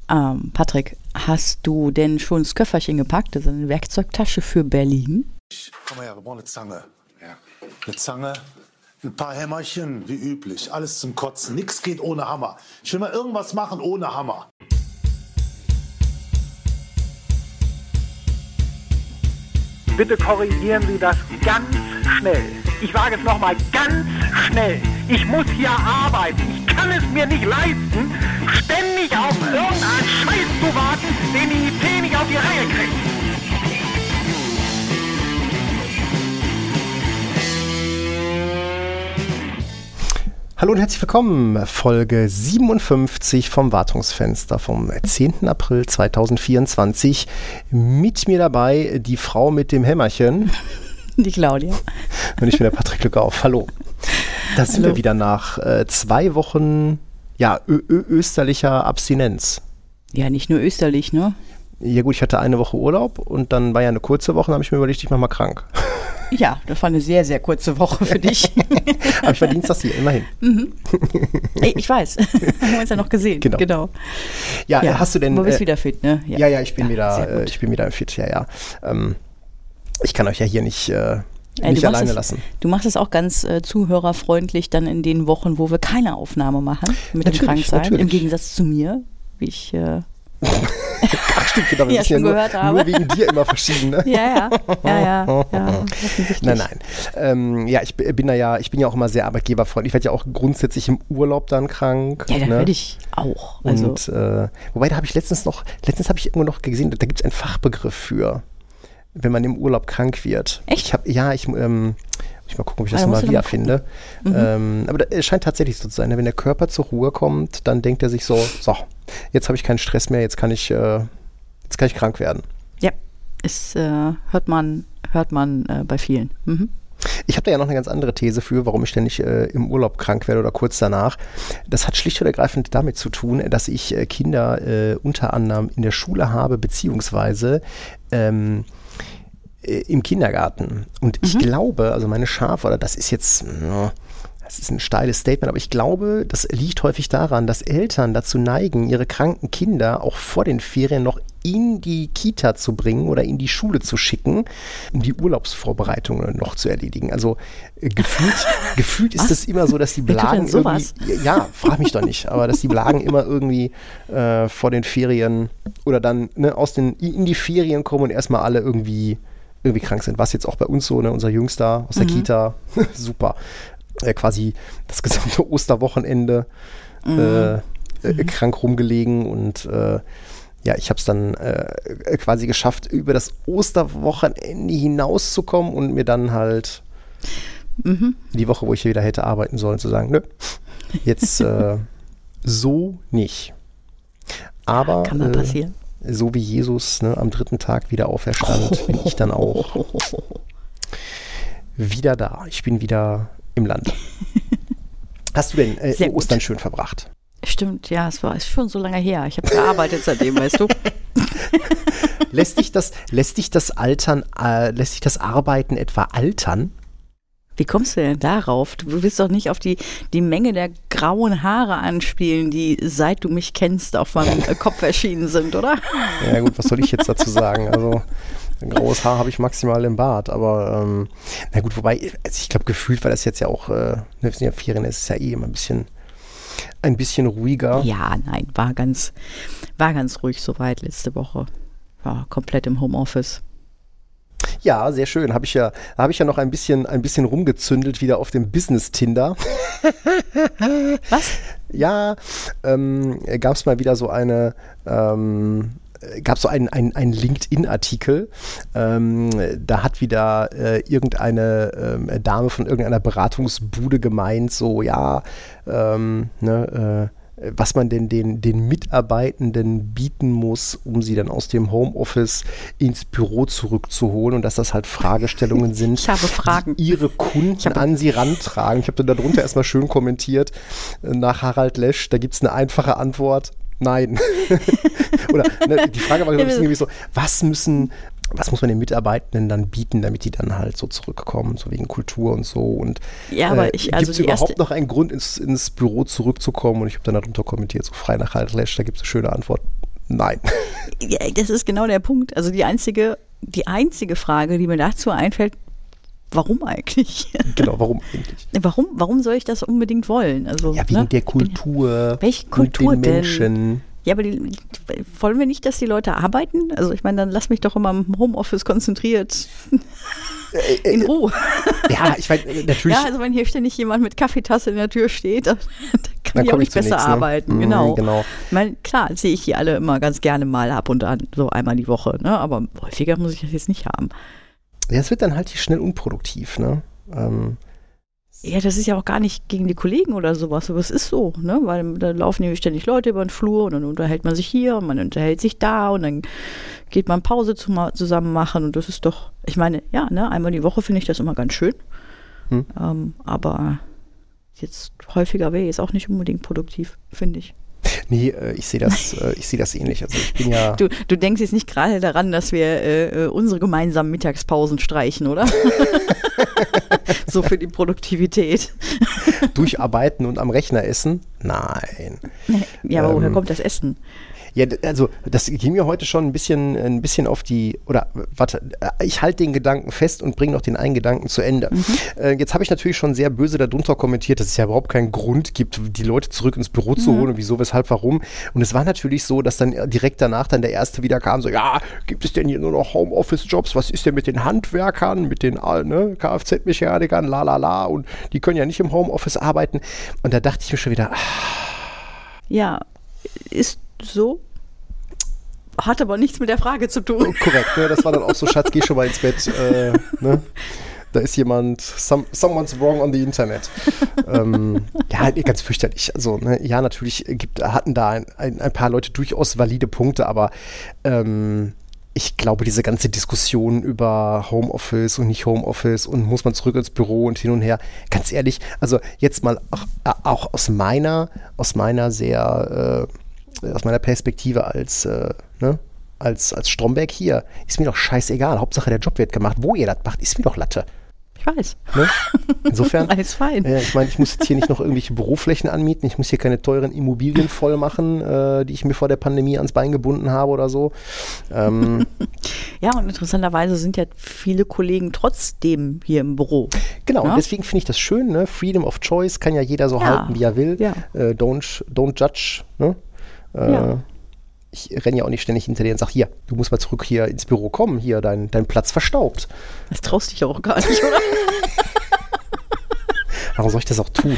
Patrick, hast du denn schon das Köfferchen gepackt? Das ist eine Werkzeugtasche für Berlin. Komm mal her, wir brauchen eine Zange. Ja. Eine Zange, ein paar Hämmerchen, wie üblich. Alles zum Kotzen. Nichts geht ohne Hammer. Ich will mal irgendwas machen ohne Hammer. Bitte korrigieren Sie das ganz schnell. Ich sage es nochmal, ganz schnell. Ich muss hier arbeiten. Ich kann es mir nicht leisten, ständig auf irgendeinen Scheiß zu warten, den die IT nicht auf die Reihe kriegt. Hallo und herzlich willkommen, Folge 57 vom Wartungsfenster vom 10. April 2024. Mit mir dabei die Frau mit dem Hämmerchen. Die Claudia. Und ich bin der Patrick Lückauf. Hallo. Da sind wir wieder nach 2 Wochen österlicher Abstinenz. Ja, nicht nur österlich, ne? Ja gut, ich hatte eine Woche Urlaub und dann war ja eine kurze Woche, dann habe ich mir überlegt, ich mache mal krank. Ja, das war eine sehr, sehr kurze Woche für dich. Aber ich war Dienstags hier, immerhin. Mhm. Ich weiß. Haben wir uns ja noch gesehen. Genau. Ja, hast du denn... Du bist wieder fit, ne? Ja, ich bin wieder fit, ja. Ich kann euch ja hier nicht alleine lassen. Du machst es auch ganz zuhörerfreundlich dann in den Wochen, wo wir keine Aufnahme machen mit dem Kranksein. Natürlich. Im Gegensatz zu mir, wie ich... Ach stimmt, genau, wir müssen ja nur wegen dir immer verschieden, ne? Ja. Nein. Ich bin ja auch immer sehr arbeitgeberfreundlich. Ich werde ja auch grundsätzlich im Urlaub dann krank. Ja, da werde ich auch. Also. Und, wobei, da habe ich letztens habe ich irgendwo noch gesehen, da gibt es einen Fachbegriff für, wenn man im Urlaub krank wird. Echt? Ich mal gucken, ob ich das mal wiederfinde. Aber es scheint tatsächlich so zu sein, wenn der Körper zur Ruhe kommt, dann denkt er sich so, jetzt habe ich keinen Stress mehr, jetzt kann ich krank werden. Ja, es hört man bei vielen. Mhm. Ich habe da ja noch eine ganz andere These für, warum ich ständig im Urlaub krank werde oder kurz danach. Das hat schlicht und ergreifend damit zu tun, dass ich Kinder unter anderem in der Schule habe, beziehungsweise im Kindergarten. Und ich glaube, also meine Schafe, oder das ist ein steiles Statement, aber ich glaube, das liegt häufig daran, dass Eltern dazu neigen, ihre kranken Kinder auch vor den Ferien noch in die Kita zu bringen oder in die Schule zu schicken, um die Urlaubsvorbereitungen noch zu erledigen. Also gefühlt ist es immer so, dass die Blagen irgendwie, ja, frag mich doch nicht, aber dass die Blagen immer irgendwie vor den Ferien oder dann in die Ferien kommen und erstmal alle irgendwie krank sind. Was jetzt auch bei uns so, unser Jüngster aus der Kita, super. Quasi das gesamte Osterwochenende krank rumgelegen und ich habe es dann quasi geschafft, über das Osterwochenende hinauszukommen und mir dann halt die Woche, wo ich hier wieder hätte arbeiten sollen, zu sagen, nö, jetzt so nicht. Aber kann mal passieren. So wie Jesus am 3. Tag wieder auferstand, bin ich dann auch wieder da. Ich bin wieder im Land. Hast du denn Ostern schön verbracht? Stimmt, ja, ist schon so lange her. Ich habe gearbeitet seitdem, weißt du. Lässt dich das Arbeiten etwa altern? Wie kommst du denn darauf? Du willst doch nicht auf die Menge der grauen Haare anspielen, die, seit du mich kennst, auf meinem Kopf erschienen sind, oder? Ja gut, was soll ich jetzt dazu sagen? Also ein graues Haar habe ich maximal im Bart, aber na gut, wobei, also ich glaube, gefühlt war das jetzt ja auch, wir sind ja Ferien, es ist ja immer ein bisschen ruhiger. Ja, nein, war ganz ruhig soweit letzte Woche. War komplett im Homeoffice. Ja, sehr schön. Habe ich ja noch ein bisschen rumgezündelt wieder auf dem Business-Tinder. Was? Ja, gab es mal wieder so einen LinkedIn-Artikel. Da hat wieder irgendeine Dame von irgendeiner Beratungsbude gemeint, so was man denn den Mitarbeitenden bieten muss, um sie dann aus dem Homeoffice ins Büro zurückzuholen und dass das halt Fragestellungen sind, ich habe Fragen, die ihre Kunden an sie rantragen. Ich habe dann darunter erstmal schön kommentiert, nach Harald Lesch, da gibt es eine einfache Antwort, nein. Oder die Frage war irgendwie so, was muss man den Mitarbeitenden dann bieten, damit die dann halt so zurückkommen, so wegen Kultur und so. Und aber gibt es überhaupt noch einen Grund, ins Büro zurückzukommen? Und ich habe dann darunter kommentiert, so frei nach Harald Lesch, da gibt es eine schöne Antwort. Nein. Ja, das ist genau der Punkt. Also die einzige Frage, die mir dazu einfällt, warum eigentlich? Genau, warum eigentlich? Warum soll ich das unbedingt wollen? Also, Ja, wegen der Kultur. Welche Kultur und den Menschen. denn? Ja, aber wollen wir nicht, dass die Leute arbeiten? Also ich meine, dann lass mich doch immer im Homeoffice konzentriert in Ruhe. Ja, ich meine, natürlich. Ja, also wenn hier ständig jemand mit Kaffeetasse in der Tür steht, dann kann ich auch nicht besser arbeiten. Genau. Ich meine, klar, sehe ich die alle immer ganz gerne mal ab und an, so einmal die Woche, ne? Aber häufiger muss ich das jetzt nicht haben. Ja, es wird dann halt schnell unproduktiv, ne? Ja, das ist ja auch gar nicht gegen die Kollegen oder sowas, aber es ist so, ne? Weil da laufen nämlich ständig Leute über den Flur und dann unterhält man sich hier und man unterhält sich da und dann geht man Pause zusammen machen und das ist doch, ich meine, ja, ne? Einmal die Woche finde ich das immer ganz schön, aber jetzt häufiger wäre jetzt auch nicht unbedingt produktiv, finde ich. Nee, ich sehe das ähnlich. Also ich bin ja. Du denkst jetzt nicht gerade daran, dass wir unsere gemeinsamen Mittagspausen streichen, oder? So für die Produktivität. Durcharbeiten und am Rechner essen? Nein. Ja, aber woher kommt das Essen? Ja, also das ging mir heute schon ein bisschen auf die, oder warte, ich halte den Gedanken fest und bringe noch den einen Gedanken zu Ende. Jetzt habe ich natürlich schon sehr böse darunter kommentiert, dass es ja überhaupt keinen Grund gibt, die Leute zurück ins Büro zu holen und wieso, weshalb, warum. Und es war natürlich so, dass dann direkt danach dann der Erste wieder kam, so, ja, gibt es denn hier nur noch Homeoffice-Jobs? Was ist denn mit den Handwerkern, mit den Kfz-Mechanikern, und die können ja nicht im Homeoffice arbeiten. Und da dachte ich mir schon wieder, ja, ist so. Hat aber nichts mit der Frage zu tun. Korrekt, ne? Das war dann auch so, Schatz, geh schon mal ins Bett. Ne? Da ist jemand, someone's wrong on the Internet. Ja, ganz fürchterlich. Also, ne? Ja, natürlich hatten da ein paar Leute durchaus valide Punkte, aber ich glaube, diese ganze Diskussion über Homeoffice und nicht Homeoffice und muss man zurück ins Büro und hin und her, ganz ehrlich, also jetzt mal auch aus meiner Perspektive als Stromberg hier, ist mir doch scheißegal. Hauptsache der Job wird gemacht. Wo ihr das macht, ist mir doch Latte. Ich weiß. Ne? Insofern, alles fein. Ich meine, ich muss jetzt hier nicht noch irgendwelche Büroflächen anmieten. Ich muss hier keine teuren Immobilien voll machen, die ich mir vor der Pandemie ans Bein gebunden habe oder so. Ja, und interessanterweise sind ja viele Kollegen trotzdem hier im Büro. Genau, ja? Und deswegen finde ich das schön. Ne? Freedom of Choice kann ja jeder so halten, wie er will. Ja. Don't judge. Ne? Ich renne ja auch nicht ständig hinter dir und sage, hier, du musst mal zurück hier ins Büro kommen, hier, dein Platz verstaubt. Das traust dich auch gar nicht, oder? Warum soll ich das auch tun?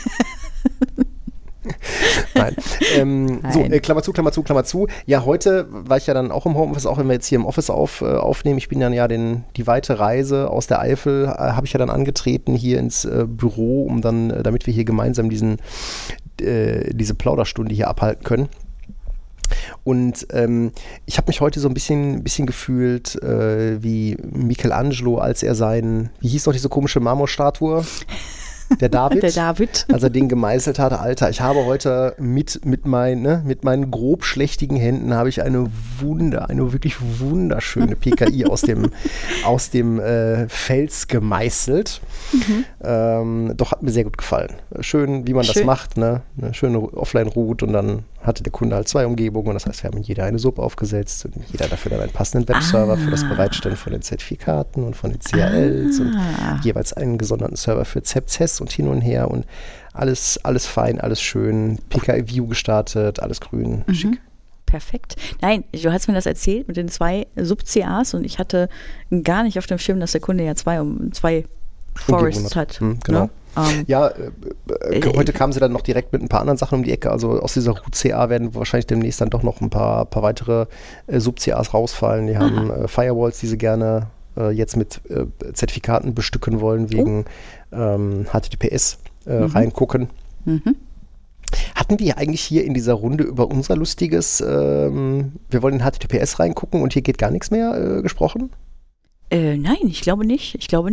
Nein. So, Klammer zu. Ja, heute war ich ja dann auch im Homeoffice, auch wenn wir jetzt hier im Office aufnehmen. Ich bin dann ja die weite Reise aus der Eifel, habe ich ja dann angetreten hier ins Büro, um dann, damit wir hier gemeinsam diese Plauderstunde hier abhalten können. Und ich habe mich heute so ein bisschen gefühlt wie Michelangelo, als er wie hieß noch diese komische Marmorstatue? Der David. Der David. Als er den gemeißelt hat. Alter, ich habe heute mit meinen grob schlechtigen Händen habe ich eine wirklich wunderschöne PKI aus dem Fels gemeißelt. Doch, hat mir sehr gut gefallen. Schön, wie man das macht, ne? Eine schöne Offline-Route und dann hatte der Kunde halt 2 Umgebungen und das heißt, wir haben jeder eine Sub aufgesetzt und jeder dafür dann einen passenden Webserver für das Bereitstellen von den Zertifikaten und von den CRLs und jeweils einen gesonderten Server für CES und hin und her und alles fein, alles schön, PKI-View gestartet, alles grün, schick. Perfekt. Nein, du hast mir das erzählt mit den 2 Sub-CAs und ich hatte gar nicht auf dem Schirm, dass der Kunde ja zwei Forests hat. Genau. Ne? Ja, heute kamen sie dann noch direkt mit ein paar anderen Sachen um die Ecke. Also aus dieser Root-CA werden wahrscheinlich demnächst dann doch noch ein paar weitere Sub-CAs rausfallen. Die haben Firewalls, die sie gerne jetzt mit Zertifikaten bestücken wollen, wegen HTTPS reingucken. Hatten wir eigentlich hier in dieser Runde über unser lustiges, wir wollen in HTTPS reingucken und hier geht gar nichts mehr gesprochen? Nein, ich glaube nicht.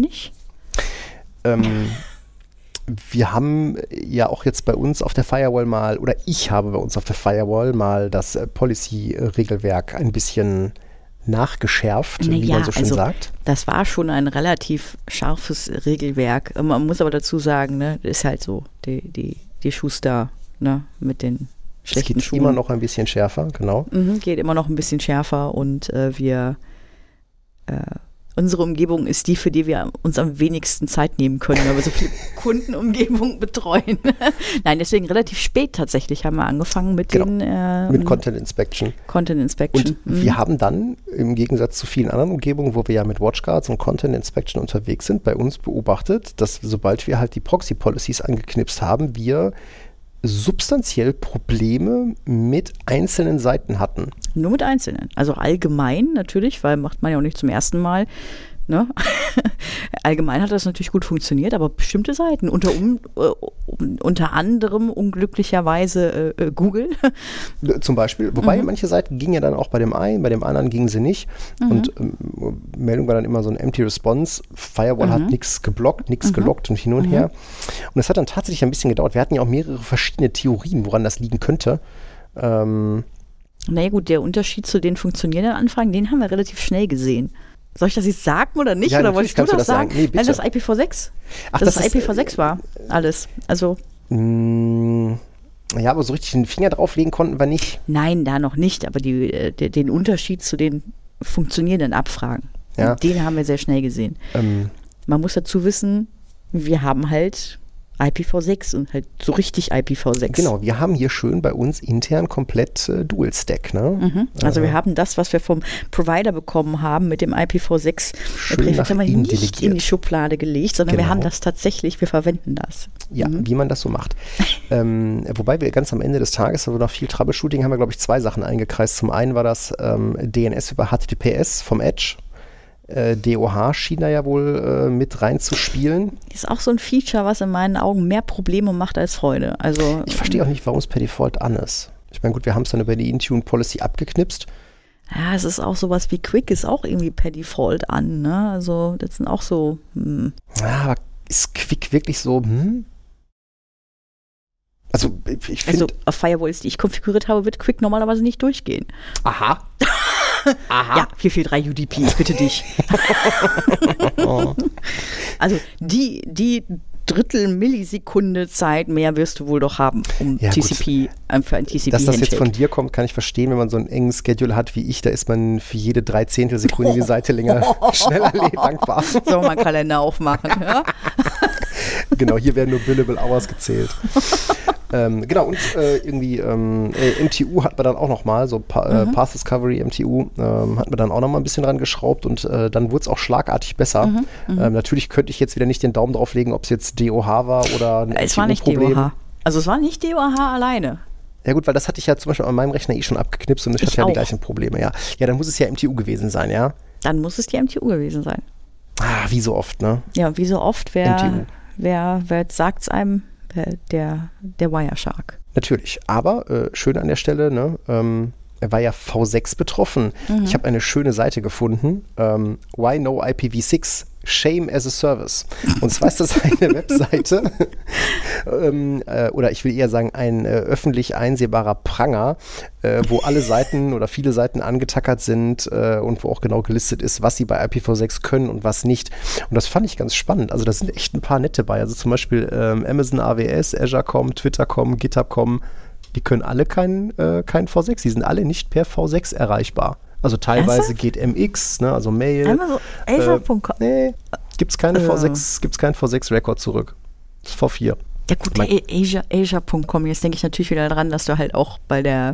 Wir haben ja auch jetzt bei uns auf der Firewall ich habe bei uns auf der Firewall mal das Policy-Regelwerk ein bisschen nachgeschärft, wie man so schön sagt. Das war schon ein relativ scharfes Regelwerk. Man muss aber dazu sagen, ne, ist halt so, die Schuster, ne, mit den schlechten geht Schuhen. Immer noch ein bisschen schärfer, genau. Geht immer noch ein bisschen schärfer und unsere Umgebung ist die, für die wir uns am wenigsten Zeit nehmen können, weil wir so viele Kundenumgebungen betreuen. Nein, deswegen relativ spät tatsächlich haben wir angefangen mit mit Content Inspection. Content Inspection. Und wir haben dann, im Gegensatz zu vielen anderen Umgebungen, wo wir ja mit WatchGuards und Content Inspection unterwegs sind, bei uns beobachtet, dass sobald wir halt die Proxy-Policies angeknipst haben, wir substanziell Probleme mit einzelnen Seiten hatten. Nur mit einzelnen. Also allgemein natürlich, weil macht man ja auch nicht zum ersten Mal. Ne? Allgemein hat das natürlich gut funktioniert, aber bestimmte Seiten, unter anderem unglücklicherweise Google. Zum Beispiel, wobei manche Seiten gingen ja dann auch bei dem einen, bei dem anderen gingen sie nicht. Und Meldung war dann immer so ein Empty Response. Firewall hat nichts geblockt, nichts gelockt und hin und her. Und es hat dann tatsächlich ein bisschen gedauert. Wir hatten ja auch mehrere verschiedene Theorien, woran das liegen könnte. Naja gut, der Unterschied zu den funktionierenden Anfragen, den haben wir relativ schnell gesehen. Soll ich das jetzt sagen oder nicht? Ja, oder wolltest du das sagen? Nee, Nein, das IPv6. Ach, das IPv6 war alles. Also. Ja, aber so richtig den Finger drauflegen konnten wir nicht. Nein, da noch nicht. Aber den Unterschied zu den funktionierenden Abfragen, den haben wir sehr schnell gesehen. Man muss dazu wissen, wir haben halt IPv6 und halt so richtig IPv6. Genau, wir haben hier schön bei uns intern komplett Dual-Stack. Ne? Also wir haben das, was wir vom Provider bekommen haben mit dem IPv6, haben wir nicht in die Schublade gelegt, sondern wir haben das tatsächlich, wir verwenden das. Ja, wie man das so macht. Wobei wir ganz am Ende des Tages, also nach viel Troubleshooting, haben wir, glaube ich, 2 Sachen eingekreist. Zum einen war das DNS über HTTPS vom Edge. DOH schien da ja wohl mit reinzuspielen. Ist auch so ein Feature, was in meinen Augen mehr Probleme macht als Freude. Also, ich verstehe auch nicht, warum es per Default an ist. Ich meine, gut, wir haben es dann über die Intune Policy abgeknipst. Ja, es ist auch sowas wie Quick ist auch irgendwie per Default an. Ne? Also das sind auch so. Ja, aber ist Quick wirklich so? Also ich finde... auf Firewalls, die ich konfiguriert habe, wird Quick normalerweise nicht durchgehen. Aha. Ja, 443 UDP, ich bitte dich. Also die Drittel Millisekunde Zeit mehr wirst du wohl doch haben, um TCP, für ein TCP-Handshake. Dass das jetzt von dir kommt, kann ich verstehen, wenn man so einen engen Schedule hat wie ich, da ist man für jede 3/10 Sekunde die Seite länger schneller dankbar. Sollen wir mal einen Kalender aufmachen, ja? Genau, hier werden nur billable Hours gezählt. Genau, und irgendwie MTU hat man dann auch nochmal, so Path Discovery MTU, hat man dann auch nochmal ein bisschen dran geschraubt und dann wurde es auch schlagartig besser. Natürlich könnte ich jetzt wieder nicht den Daumen drauf legen, ob es jetzt DOH war oder ein Es war nicht DOH. Also es war nicht DOH alleine. Ja gut, weil das hatte ich ja zum Beispiel an meinem Rechner schon abgeknipst und ich hatte ja die gleichen Probleme, ja. Ja, dann muss es ja MTU gewesen sein, ja? Dann muss es die MTU gewesen sein. Ah, wie so oft, ne? Ja, wie so oft, wer sagt es einem? Der Wireshark. Natürlich, aber schön an der Stelle, ne, er war ja V6 betroffen. Ich habe eine schöne Seite gefunden, Why No IPv6? Shame as a Service. Und zwar ist das eine Webseite, oder ich will eher sagen, ein öffentlich einsehbarer Pranger, wo alle Seiten oder viele Seiten angetackert sind und wo auch genau gelistet ist, was sie bei IPv6 können und was nicht. Und das fand ich ganz spannend. Also da sind echt ein paar nette bei. Also zum Beispiel Amazon AWS, Azure.com, Twitter.com, GitHub.com, die können alle kein V6. Die sind alle nicht per V6 erreichbar. Also teilweise geht MX, ne, also Mail. Einmal so Azure.com. Nee, gibt's kein V6-Record zurück. Das ist V4. Ja gut, Azure.com, jetzt denke ich natürlich wieder dran, dass du halt auch bei der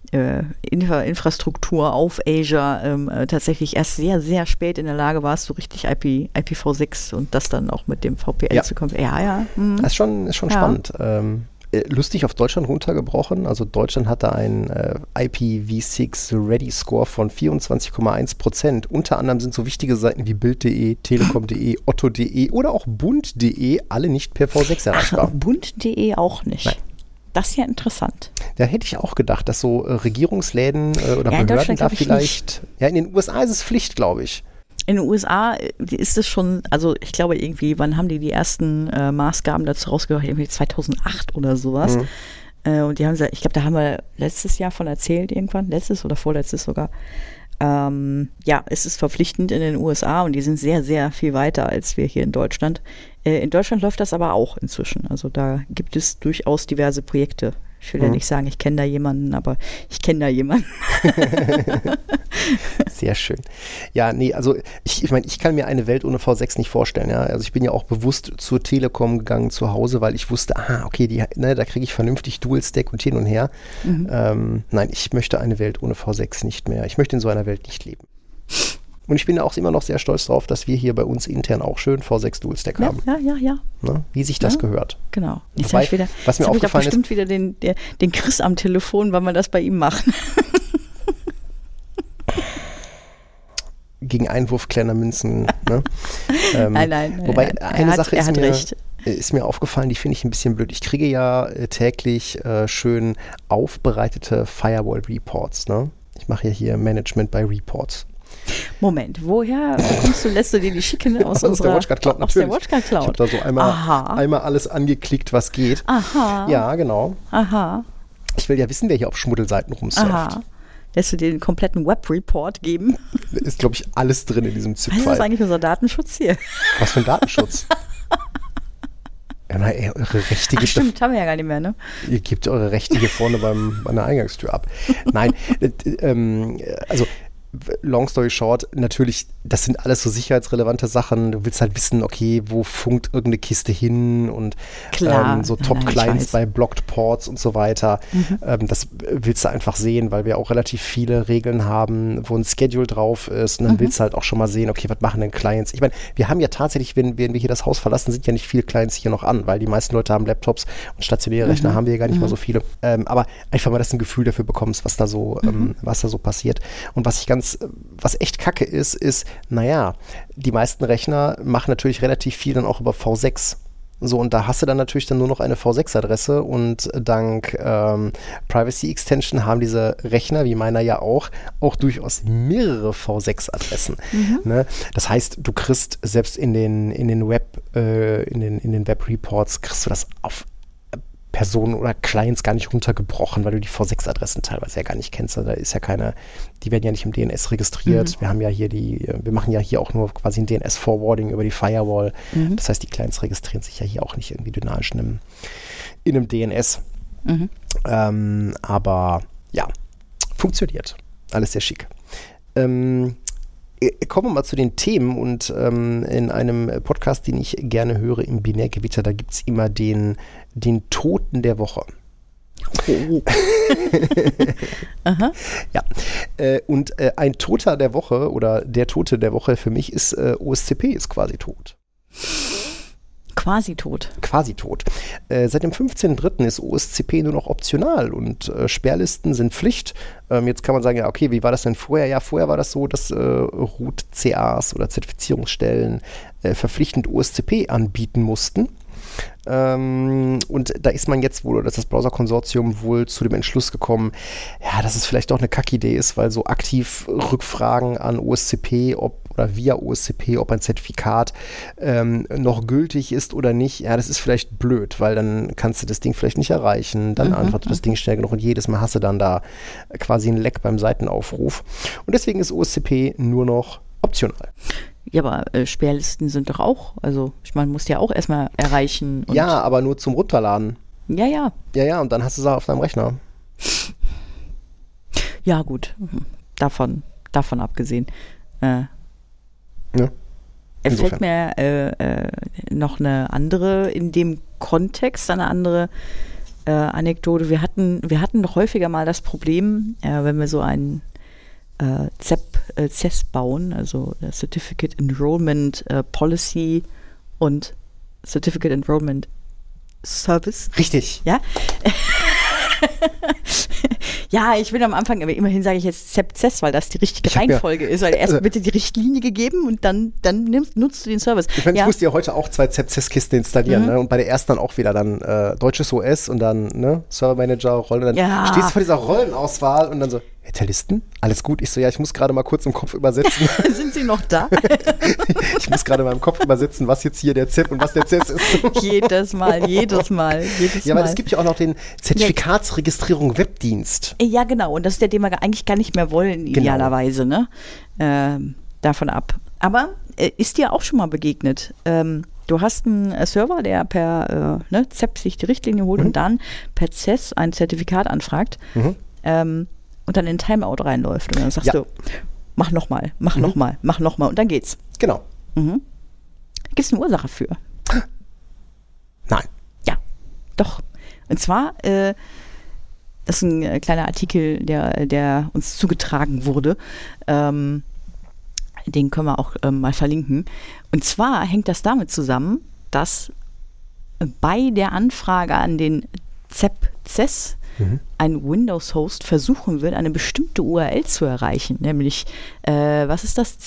Infrastruktur auf Azure tatsächlich erst sehr, sehr spät in der Lage warst, so richtig IPv6 und das dann auch mit dem VPN zu kommen. Ja. Das ist schon spannend. Lustig auf Deutschland runtergebrochen. Also Deutschland hatte einen IPv6 Ready Score von 24,1%. Unter anderem sind so wichtige Seiten wie Bild.de, Telekom.de, Otto.de oder auch Bund.de alle nicht per V6 erreichbar. Ach, Bund.de auch nicht. Nein. Das ist ja interessant. Da hätte ich auch gedacht, dass so Regierungsläden oder Behörden da vielleicht... Ja, in den USA ist es Pflicht, glaube ich. In den USA ist es schon, also ich glaube irgendwie, wann haben die ersten Maßgaben dazu rausgebracht? Irgendwie 2008 oder sowas. Und die haben ich glaube, da haben wir letztes Jahr von erzählt irgendwann, letztes oder vorletztes sogar. Ja, es ist verpflichtend in den USA und die sind sehr, sehr viel weiter als wir hier in Deutschland. In Deutschland läuft das aber auch inzwischen. Also da gibt es durchaus diverse Projekte Ich will ja nicht sagen, ich kenne da jemanden, aber ich kenne da jemanden. Sehr schön. Ja, nee, also ich meine, ich kann mir eine Welt ohne V6 nicht vorstellen. Ja? Also ich bin ja auch bewusst zur Telekom gegangen zu Hause, weil ich wusste, okay, da kriege ich vernünftig Dual-Stack und hin und her. Nein, ich möchte eine Welt ohne V6 nicht mehr. Ich möchte in so einer Welt nicht leben. Und ich bin auch immer noch sehr stolz drauf, dass wir hier bei uns intern auch schön V6 Dual-Stack haben. Ja. Ne? Wie sich das gehört. Genau. Jetzt habe ich da bestimmt wieder den Chris am Telefon, weil wir das bei ihm machen. Gegen Einwurf kleiner Münzen. Ne? Nein. Wobei eine Sache ist mir aufgefallen, die finde ich ein bisschen blöd. Ich kriege ja täglich schön aufbereitete Firewall-Reports. Ne? Ich mache ja hier Management bei Reports. Moment, woher lässt du dir die schicken aus der WatchGuard Cloud? Aus der WatchGuard Cloud. Ich habe da so einmal alles angeklickt, was geht. Aha. Ja, genau. Aha. Ich will ja wissen, wer hier auf Schmuddelseiten rumsurft. Aha. Lässt du dir den kompletten Web-Report geben? Da ist, glaube ich, alles drin in diesem ZIP-File. Was ist eigentlich unser Datenschutz hier? Was für ein Datenschutz? Ja, eure Rechte gibt stimmt, haben wir ja gar nicht mehr, ne? Ihr gebt eure Rechte hier vorne an der Eingangstür ab. Nein, also long story short, natürlich, das sind alles so sicherheitsrelevante Sachen. Du willst halt wissen, okay, wo funkt irgendeine Kiste hin und so Top-Clients bei Blocked Ports und so weiter. Das willst du einfach sehen, weil wir auch relativ viele Regeln haben, wo ein Schedule drauf ist. Und dann willst du halt auch schon mal sehen, okay, was machen denn Clients? Ich meine, wir haben ja tatsächlich, wenn wir hier das Haus verlassen, sind ja nicht viele Clients hier noch an, weil die meisten Leute haben Laptops und stationäre Rechner haben wir ja gar nicht mal so viele. Aber einfach mal, dass du ein Gefühl dafür bekommst, was da so passiert. Und was echt kacke ist, naja, die meisten Rechner machen natürlich relativ viel dann auch über V6. So, und da hast du dann natürlich dann nur noch eine V6-Adresse und dank Privacy Extension haben diese Rechner, wie meiner ja auch durchaus mehrere V6-Adressen. Ne? Das heißt, du kriegst selbst in den Web-Reports kriegst du das auf Personen oder Clients gar nicht runtergebrochen, weil du die V6-Adressen teilweise ja gar nicht kennst. Da ist ja die werden ja nicht im DNS registriert. Wir haben ja hier wir machen ja hier auch nur quasi ein DNS-Forwarding über die Firewall. Das heißt, die Clients registrieren sich ja hier auch nicht irgendwie dynamisch in einem DNS. Aber ja, funktioniert. Alles sehr schick. Kommen wir mal zu den Themen und in einem Podcast, den ich gerne höre, im Binärgewitter, da gibt es immer den Toten der Woche. Oh. Aha. Ja. Und ein Toter der Woche oder der Tote der Woche für mich ist OSCP ist quasi tot. Quasi tot. Quasi tot. Seit dem 15.03. ist OSCP nur noch optional und Sperrlisten sind Pflicht. Jetzt kann man sagen, ja, okay, wie war das denn vorher? Ja, vorher war das so, dass Root-CAs oder Zertifizierungsstellen verpflichtend OSCP anbieten mussten. Und da ist man jetzt wohl, oder ist das Browser-Konsortium wohl zu dem Entschluss gekommen, ja, dass es vielleicht doch eine Kackidee ist, weil so aktiv Rückfragen an OSCP, oder via OSCP, ob ein Zertifikat noch gültig ist oder nicht, ja, das ist vielleicht blöd, weil dann kannst du das Ding vielleicht nicht erreichen, dann antwortet das Ding schnell genug und jedes Mal hast du dann da quasi ein Leck beim Seitenaufruf. Und deswegen ist OSCP nur noch optional. Ja, aber Sperrlisten sind doch auch, also ich meine, musst ja auch erstmal erreichen. Und ja, aber nur zum Runterladen. Ja. Ja, und dann hast du es auf deinem Rechner. Ja, gut. Davon abgesehen. Ja. Es fällt mir noch eine andere, in dem Kontext, eine andere Anekdote. Wir hatten doch häufiger mal das Problem, wenn wir so einen CES bauen, also Certificate Enrollment Policy und Certificate Enrollment Service. Richtig. Ja. Ja, ich bin am Anfang, aber immerhin sage ich jetzt CES, weil das die richtige Reihenfolge ist, weil erst wird dir die Richtlinie gegeben und dann nutzt du den Service. Ich meine, ich musste ja heute auch 2 CES-Kisten installieren, ne? Und bei der ersten dann auch wieder dann deutsches OS und dann Server Manager, Rollen und dann stehst du vor dieser Rollenauswahl und dann so, Listen? Alles gut? Ich so, ja, ich muss gerade mal kurz im Kopf übersetzen. Sind Sie noch da? Ich muss gerade mal im Kopf übersetzen, was jetzt hier der ZIP und was der CES ist. Jedes Mal. Ja, aber es gibt ja auch noch den Zertifikatsregistrierung Webdienst. Ja, genau. Und das ist der, den wir eigentlich gar nicht mehr wollen, idealerweise, ne? Davon ab. Aber ist dir auch schon mal begegnet? Du hast einen Server, der per ZEP sich die Richtlinie holt und dann per CES ein Zertifikat anfragt und dann in den Timeout reinläuft. Und dann sagst du, mach nochmal und dann geht's. Genau. Gibt es eine Ursache für? Nein. Ja, doch. Und zwar, das ist ein kleiner Artikel, der uns zugetragen wurde. Den können wir auch mal verlinken. Und zwar hängt das damit zusammen, dass bei der Anfrage an den CES ein Windows-Host versuchen wird, eine bestimmte URL zu erreichen, nämlich, was ist das?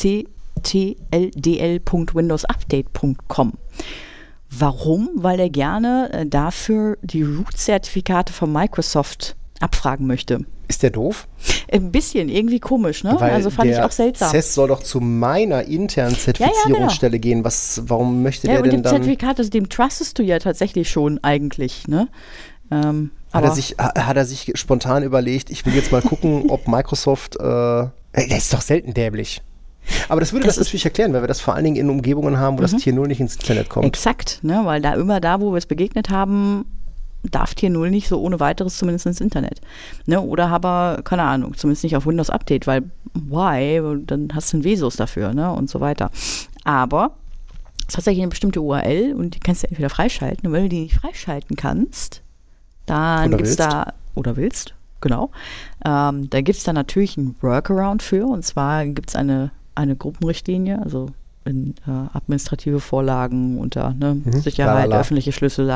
ctldl.windowsupdate.com. Warum? Weil er gerne dafür die Root-Zertifikate von Microsoft abfragen möchte. Ist der doof? Ein bisschen, irgendwie komisch, ne? Weil also fand ich auch seltsam. CES soll doch zu meiner internen Zertifizierungsstelle gehen. Warum möchte der denn dann... Und dem Zertifikat, dem trustest du ja tatsächlich schon eigentlich, ne? Hat er sich spontan überlegt, ich will jetzt mal gucken, ob Microsoft... der ist doch selten dämlich. Aber das würde das natürlich erklären, weil wir das vor allen Dingen in Umgebungen haben, wo das Tier 0 nicht ins Internet kommt. Exakt, ne? Weil da, wo wir es begegnet haben, darf Tier 0 nicht so ohne weiteres zumindest ins Internet. Ne? Oder aber, keine Ahnung, zumindest nicht auf Windows Update, weil why? Dann hast du einen Vesus dafür, ne? Und so weiter. Aber es ist tatsächlich eine bestimmte URL und die kannst du entweder freischalten. Und wenn du die nicht freischalten kannst, dann gibt es da, oder willst, genau, da gibt es da natürlich einen Workaround für. Und zwar gibt es eine Gruppenrichtlinie, also in administrative Vorlagen unter Sicherheit, öffentliche Schlüssel,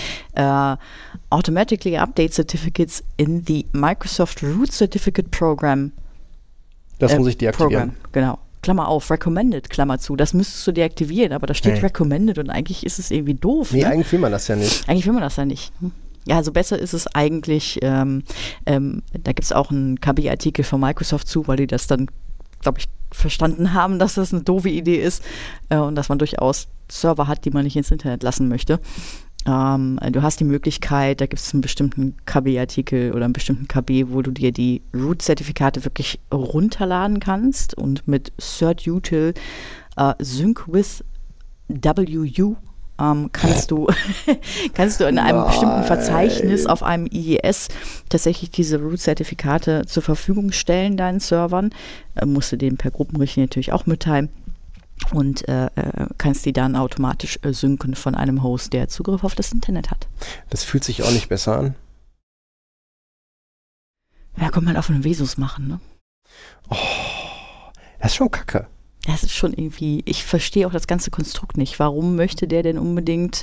automatically update certificates in the Microsoft Root Certificate Program. Das muss ich deaktivieren. Program, genau. Klammer auf, recommended, Klammer zu. Das müsstest du deaktivieren, aber da steht recommended und eigentlich ist es irgendwie doof. Nee, eigentlich will man das ja nicht. Ja, also besser ist es eigentlich, da gibt es auch einen KB-Artikel von Microsoft zu, weil die das dann, glaube ich, verstanden haben, dass das eine doofe Idee ist und dass man durchaus Server hat, die man nicht ins Internet lassen möchte. Du hast die Möglichkeit, da gibt es einen bestimmten KB-Artikel oder einen bestimmten KB, wo du dir die Root-Zertifikate wirklich runterladen kannst und mit certutil sync with WU kannst du in einem bestimmten Verzeichnis auf einem IES tatsächlich diese Root-Zertifikate zur Verfügung stellen, deinen Servern. Musst du denen per Gruppenrichtlinie natürlich auch mitteilen und kannst die dann automatisch synken von einem Host, der Zugriff auf das Internet hat. Das fühlt sich auch nicht besser an. Ja, kann man auf einen Vesus machen, ne? Oh, das ist schon kacke. Das ist schon irgendwie, ich verstehe auch das ganze Konstrukt nicht. Warum möchte der denn unbedingt?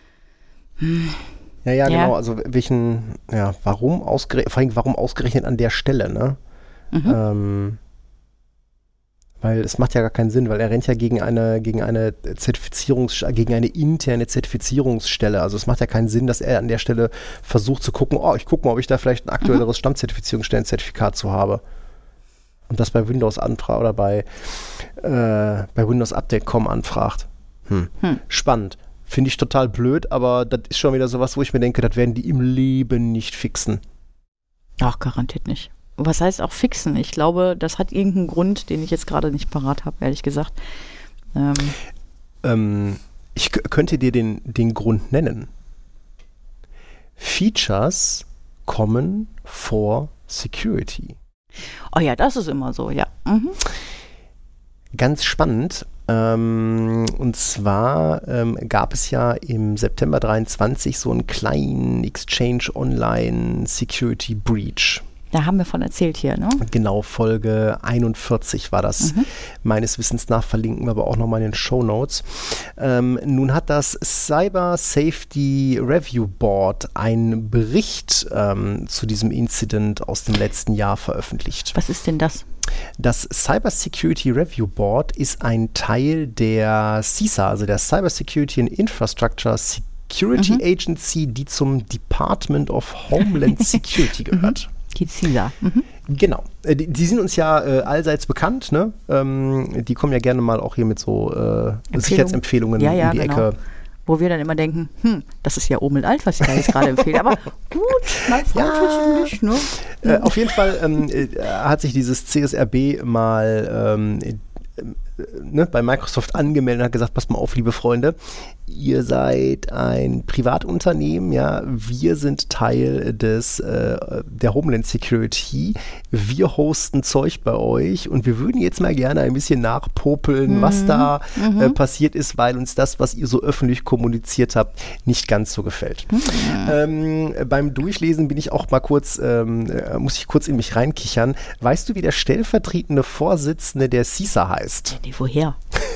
Ja, genau. Also warum ausgerechnet an der Stelle, ne? Weil es macht ja gar keinen Sinn, weil er rennt ja gegen eine interne Zertifizierungsstelle. Also es macht ja keinen Sinn, dass er an der Stelle versucht zu gucken, ich gucke mal, ob ich da vielleicht ein aktuelleres Stammzertifizierungsstellenzertifikat zu habe. Und das bei Windows anfragt oder bei Windows Update.com anfragt. Spannend. Finde ich total blöd, aber das ist schon wieder sowas, wo ich mir denke, das werden die im Leben nicht fixen. Ach, garantiert nicht. Was heißt auch fixen? Ich glaube, das hat irgendeinen Grund, den ich jetzt gerade nicht parat habe, ehrlich gesagt. Ich könnte dir den Grund nennen. Features kommen vor Security. Oh ja, das ist immer so, ja. Ganz spannend. Und zwar gab es ja im September 23 so einen kleinen Exchange Online Security Breach. Da haben wir von erzählt hier, ne? Genau, Folge 41 war das. Meines Wissens nach, verlinken wir aber auch nochmal in den Shownotes. Nun hat das Cyber Safety Review Board einen Bericht zu diesem Incident aus dem letzten Jahr veröffentlicht. Was ist denn das? Das Cyber Security Review Board ist ein Teil der CISA, also der Cyber Security and Infrastructure Security Agency, die zum Department of Homeland Security gehört. Die CISA. Genau. Die sind uns ja allseits bekannt, ne? Die kommen ja gerne mal auch hier mit so Sicherheitsempfehlungen in die Ecke. Wo wir dann immer denken, das ist ja Omel alt, was ich da jetzt gerade empfehle. Aber gut, mal nicht, ne? Auf jeden Fall hat sich dieses CSRB mal bei Microsoft angemeldet und hat gesagt, passt mal auf, liebe Freunde, ihr seid ein Privatunternehmen, ja, wir sind Teil der Homeland Security, wir hosten Zeug bei euch und wir würden jetzt mal gerne ein bisschen nachpopeln, was da passiert ist, weil uns das, was ihr so öffentlich kommuniziert habt, nicht ganz so gefällt. Beim Durchlesen bin ich auch mal kurz, muss ich kurz in mich reinkichern. Weißt du, wie der stellvertretende Vorsitzende der CISA heißt? Nee, woher?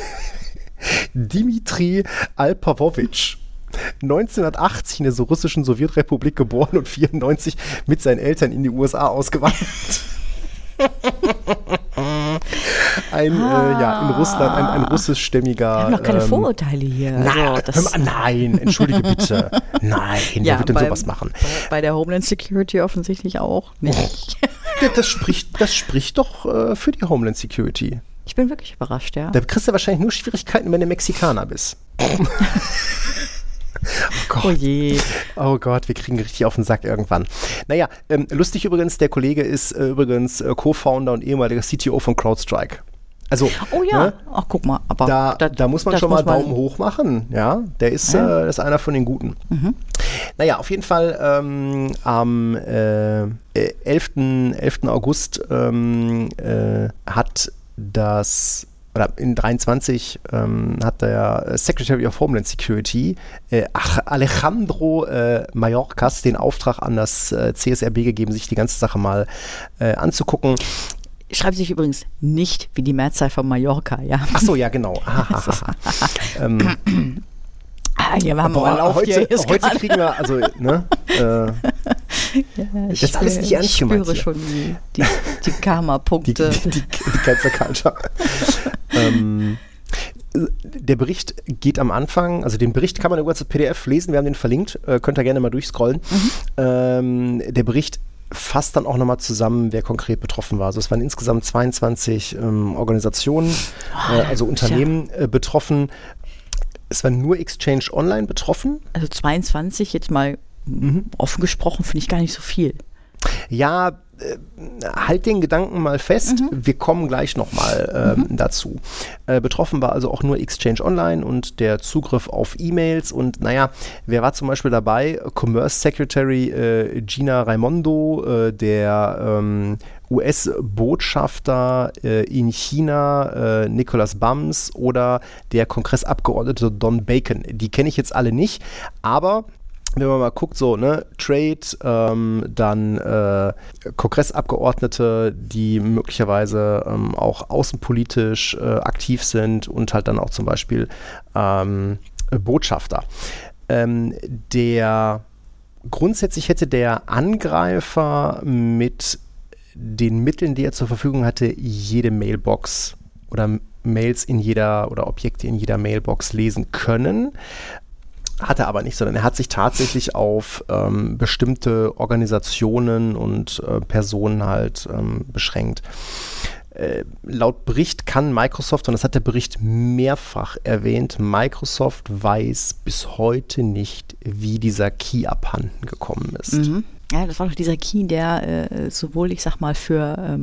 Dimitri Alpavovich. 1980 in der russischen Sowjetrepublik geboren und 94 mit seinen Eltern in die USA ausgewandert. In Russland ein russischstämmiger. Wir haben doch keine Vorurteile hier. Nein, entschuldige bitte. Nein, wer wird denn sowas machen? Bei der Homeland Security offensichtlich auch nicht. Das spricht doch für die Homeland Security. Ich bin wirklich überrascht, ja. Da kriegst du wahrscheinlich nur Schwierigkeiten, wenn du Mexikaner bist. Oh Gott, wir kriegen richtig auf den Sack irgendwann. Naja, lustig übrigens, der Kollege ist übrigens Co-Founder und ehemaliger CTO von CrowdStrike. Also, oh ja, ne? Ach guck mal, aber da muss man schon mal Daumen hoch machen, ja, der ist, das ist einer von den Guten. Naja, auf jeden Fall am 11. August hat in 23 hat der Secretary of Homeland Security Alejandro Mayorkas den Auftrag an das CSRB gegeben, sich die ganze Sache mal anzugucken. Schreibt sich übrigens nicht wie die Mehrzahl von Mallorca, ja. Ach so, ja, genau. Ja, wir haben heute kriegen wir, also, ne? Das ist alles nicht ernst gemeint. Ich spüre schon die Karma-Punkte. Die Cancel Culture. Der Bericht geht am Anfang, also den Bericht kann man über das PDF lesen, wir haben den verlinkt, könnt ihr gerne mal durchscrollen. Der Bericht fasst dann auch nochmal zusammen, wer konkret betroffen war. Also es waren insgesamt 22 Organisationen, also Unternehmen betroffen. Es war nur Exchange Online betroffen. Also 22 jetzt mal offen gesprochen, finde ich gar nicht so viel. Ja, halt den Gedanken mal fest. Wir kommen gleich nochmal dazu. Betroffen war also auch nur Exchange Online und der Zugriff auf E-Mails. Und naja, wer war zum Beispiel dabei? Commerce Secretary Gina Raimondo, der US-Botschafter in China Nicholas Bums oder der Kongressabgeordnete Don Bacon. Die kenne ich jetzt alle nicht, aber wenn man mal guckt, so, ne, Trade, dann Kongressabgeordnete, die möglicherweise auch außenpolitisch aktiv sind und halt dann auch zum Beispiel Botschafter. Grundsätzlich hätte der Angreifer mit den Mitteln, die er zur Verfügung hatte, jede Mailbox oder Mails oder Objekte in jeder Mailbox lesen können. Hat er aber nicht, sondern er hat sich tatsächlich auf bestimmte Organisationen und Personen halt beschränkt. Laut Bericht kann Microsoft, und das hat der Bericht mehrfach erwähnt, Microsoft weiß bis heute nicht, wie dieser Key abhanden gekommen ist. Ja, das war doch dieser Key, der sowohl, ich sag mal, für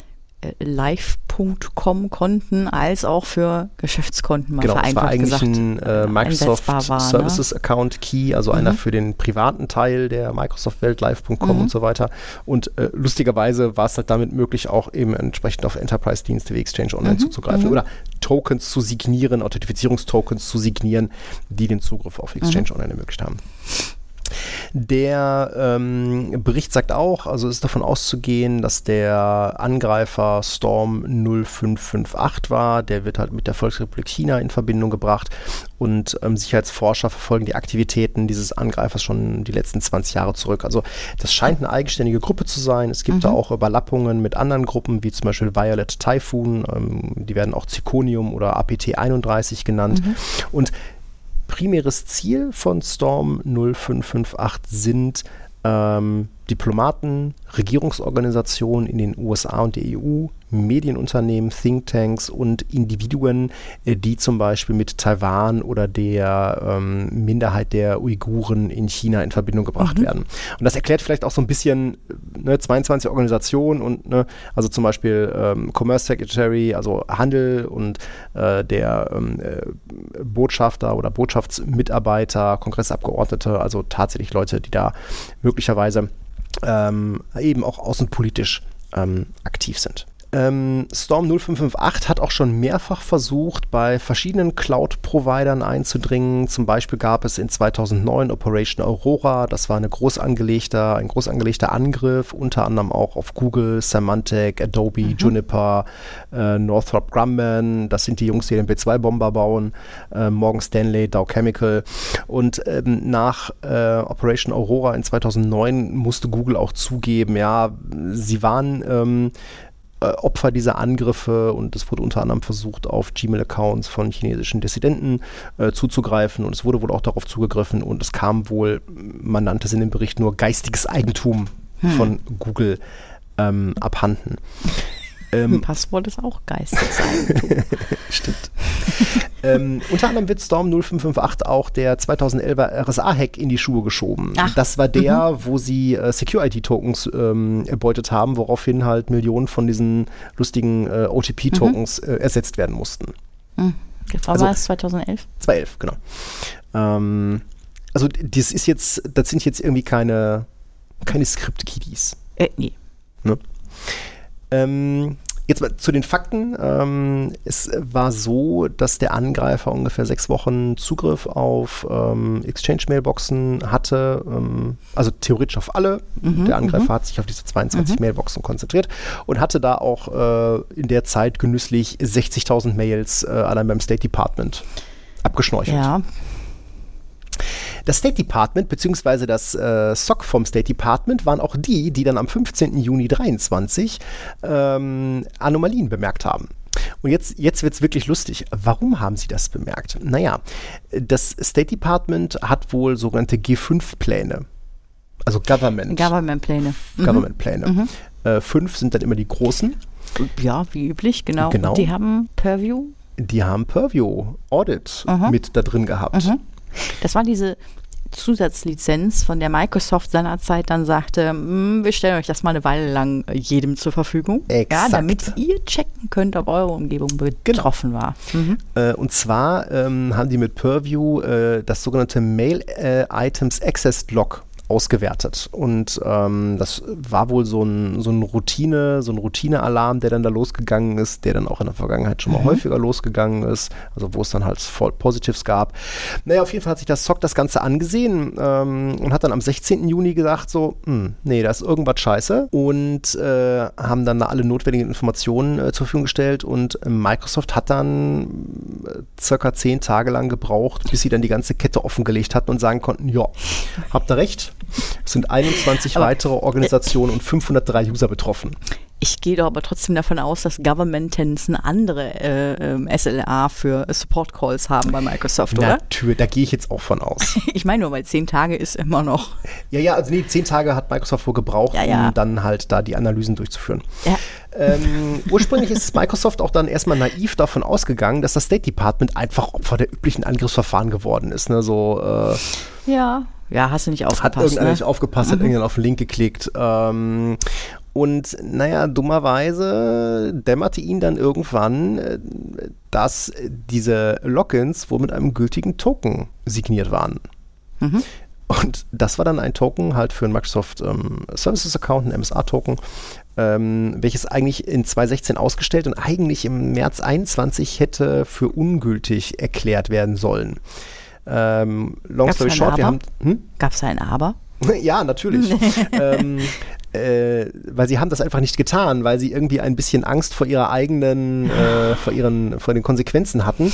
live.com Konten als auch für Geschäftskonten mal vereinfacht gesagt. Genau, das war eigentlich ein Microsoft Services Account Key, also einer für den privaten Teil der Microsoft-Welt, live.com und so weiter. Und lustigerweise war es halt damit möglich, auch eben entsprechend auf Enterprise-Dienste wie Exchange Online zuzugreifen oder Tokens zu signieren, Authentifizierungstokens zu signieren, die den Zugriff auf Exchange Online ermöglicht haben. Der Bericht sagt auch, also ist davon auszugehen, dass der Angreifer Storm 0558 war. Der wird halt mit der Volksrepublik China in Verbindung gebracht und Sicherheitsforscher verfolgen die Aktivitäten dieses Angreifers schon die letzten 20 Jahre zurück. Also das scheint eine eigenständige Gruppe zu sein. Es gibt da auch Überlappungen mit anderen Gruppen, wie zum Beispiel Violet Typhoon. Die werden auch Zirconium oder APT31 genannt. Und primäres Ziel von Storm 0558 sind Diplomaten, Regierungsorganisationen in den USA und der EU, Medienunternehmen, Thinktanks und Individuen, die zum Beispiel mit Taiwan oder der Minderheit der Uiguren in China in Verbindung gebracht werden. Und das erklärt vielleicht auch so ein bisschen 22 Organisationen und also zum Beispiel Commerce Secretary, also Handel und der Botschafter oder Botschaftsmitarbeiter, Kongressabgeordnete, also tatsächlich Leute, die da möglicherweise eben auch außenpolitisch aktiv sind. Storm 0558 hat auch schon mehrfach versucht, bei verschiedenen Cloud-Providern einzudringen. Zum Beispiel gab es in 2009 Operation Aurora. Das war ein groß angelegter Angriff, unter anderem auch auf Google, Symantec, Adobe, Juniper, Northrop Grumman. Das sind die Jungs, die den B-2-Bomber bauen. Morgan Stanley, Dow Chemical. Und nach Operation Aurora in 2009 musste Google auch zugeben, ja, sie waren Opfer dieser Angriffe und es wurde unter anderem versucht, auf Gmail-Accounts von chinesischen Dissidenten zuzugreifen und es wurde wohl auch darauf zugegriffen und es kam wohl, man nannte es in dem Bericht nur geistiges Eigentum von Google abhanden. Passwort ist auch geistiges Eigentum. Stimmt. Unter anderem wird Storm 0558 auch der 2011er RSA-Hack in die Schuhe geschoben. Ach. Das war der, wo sie Secure-ID-Tokens erbeutet haben, woraufhin halt Millionen von diesen lustigen OTP-Tokens ersetzt werden mussten. War es 2011? 2011, genau. Also das sind jetzt irgendwie keine Script-Kiddies. Nee. Ne? Jetzt mal zu den Fakten. Es war so, dass der Angreifer ungefähr 6 Wochen Zugriff auf Exchange-Mailboxen hatte, also theoretisch auf alle. Der Angreifer hat sich auf diese 22 Mailboxen konzentriert und hatte da auch in der Zeit genüsslich 60.000 Mails allein beim State Department abgeschnorchelt. Ja. Das State Department bzw. das SOC vom State Department waren auch die dann am 15. Juni 2023 Anomalien bemerkt haben. Und jetzt wird es wirklich lustig. Warum haben sie das bemerkt? Naja, das State Department hat wohl sogenannte G5-Pläne. Also Government-Pläne. Government-Pläne. 5 sind dann immer die großen. Ja, wie üblich, genau. Und die haben Purview? Die haben Purview Audit mit da drin gehabt. Das war diese Zusatzlizenz, von der Microsoft seinerzeit dann sagte, wir stellen euch das mal eine Weile lang jedem zur Verfügung. Exakt. Ja, damit ihr checken könnt, ob eure Umgebung betroffen war. Und zwar haben die mit Purview das sogenannte Mail Items Access Log ausgewertet. Und das war wohl so ein Routine-Alarm, der dann da losgegangen ist, der dann auch in der Vergangenheit schon mal häufiger losgegangen ist, also wo es dann halt False Positives gab. Naja, auf jeden Fall hat sich das SOC das Ganze angesehen und hat dann am 16. Juni gesagt so, nee, da ist irgendwas scheiße und haben dann da alle notwendigen Informationen zur Verfügung gestellt und Microsoft hat dann circa 10 Tage lang gebraucht, bis sie dann die ganze Kette offengelegt hatten und sagen konnten, ja, habt ihr recht, es sind 21 weitere Organisationen und 503 User betroffen. Ich gehe doch aber trotzdem davon aus, dass Government-Tenants eine andere SLA für Support-Calls haben bei Microsoft, oder? Natürlich, da gehe ich jetzt auch von aus. Ich meine nur, weil 10 Tage ist immer noch... Ja, also nee, 10 Tage hat Microsoft wohl gebraucht, um dann halt da die Analysen durchzuführen. Ja. Ursprünglich ist Microsoft auch dann erstmal naiv davon ausgegangen, dass das State Department einfach Opfer der üblichen Angriffsverfahren geworden ist. Ne? So, ja, hast du nicht aufgepasst. Hat irgendeiner nicht aufgepasst, hat irgendjemand auf den Link geklickt. Und naja, dummerweise dämmerte ihnen dann irgendwann, dass diese Logins wohl mit einem gültigen Token signiert waren. Und das war dann ein Token halt für einen Microsoft Services Account, ein MSA-Token, welches eigentlich in 2016 ausgestellt und eigentlich im März 2021 hätte für ungültig erklärt werden sollen. Long story short, Gab es da ein Aber? Ja, natürlich. Weil sie haben das einfach nicht getan, weil sie irgendwie ein bisschen Angst vor ihrer eigenen, vor den Konsequenzen hatten.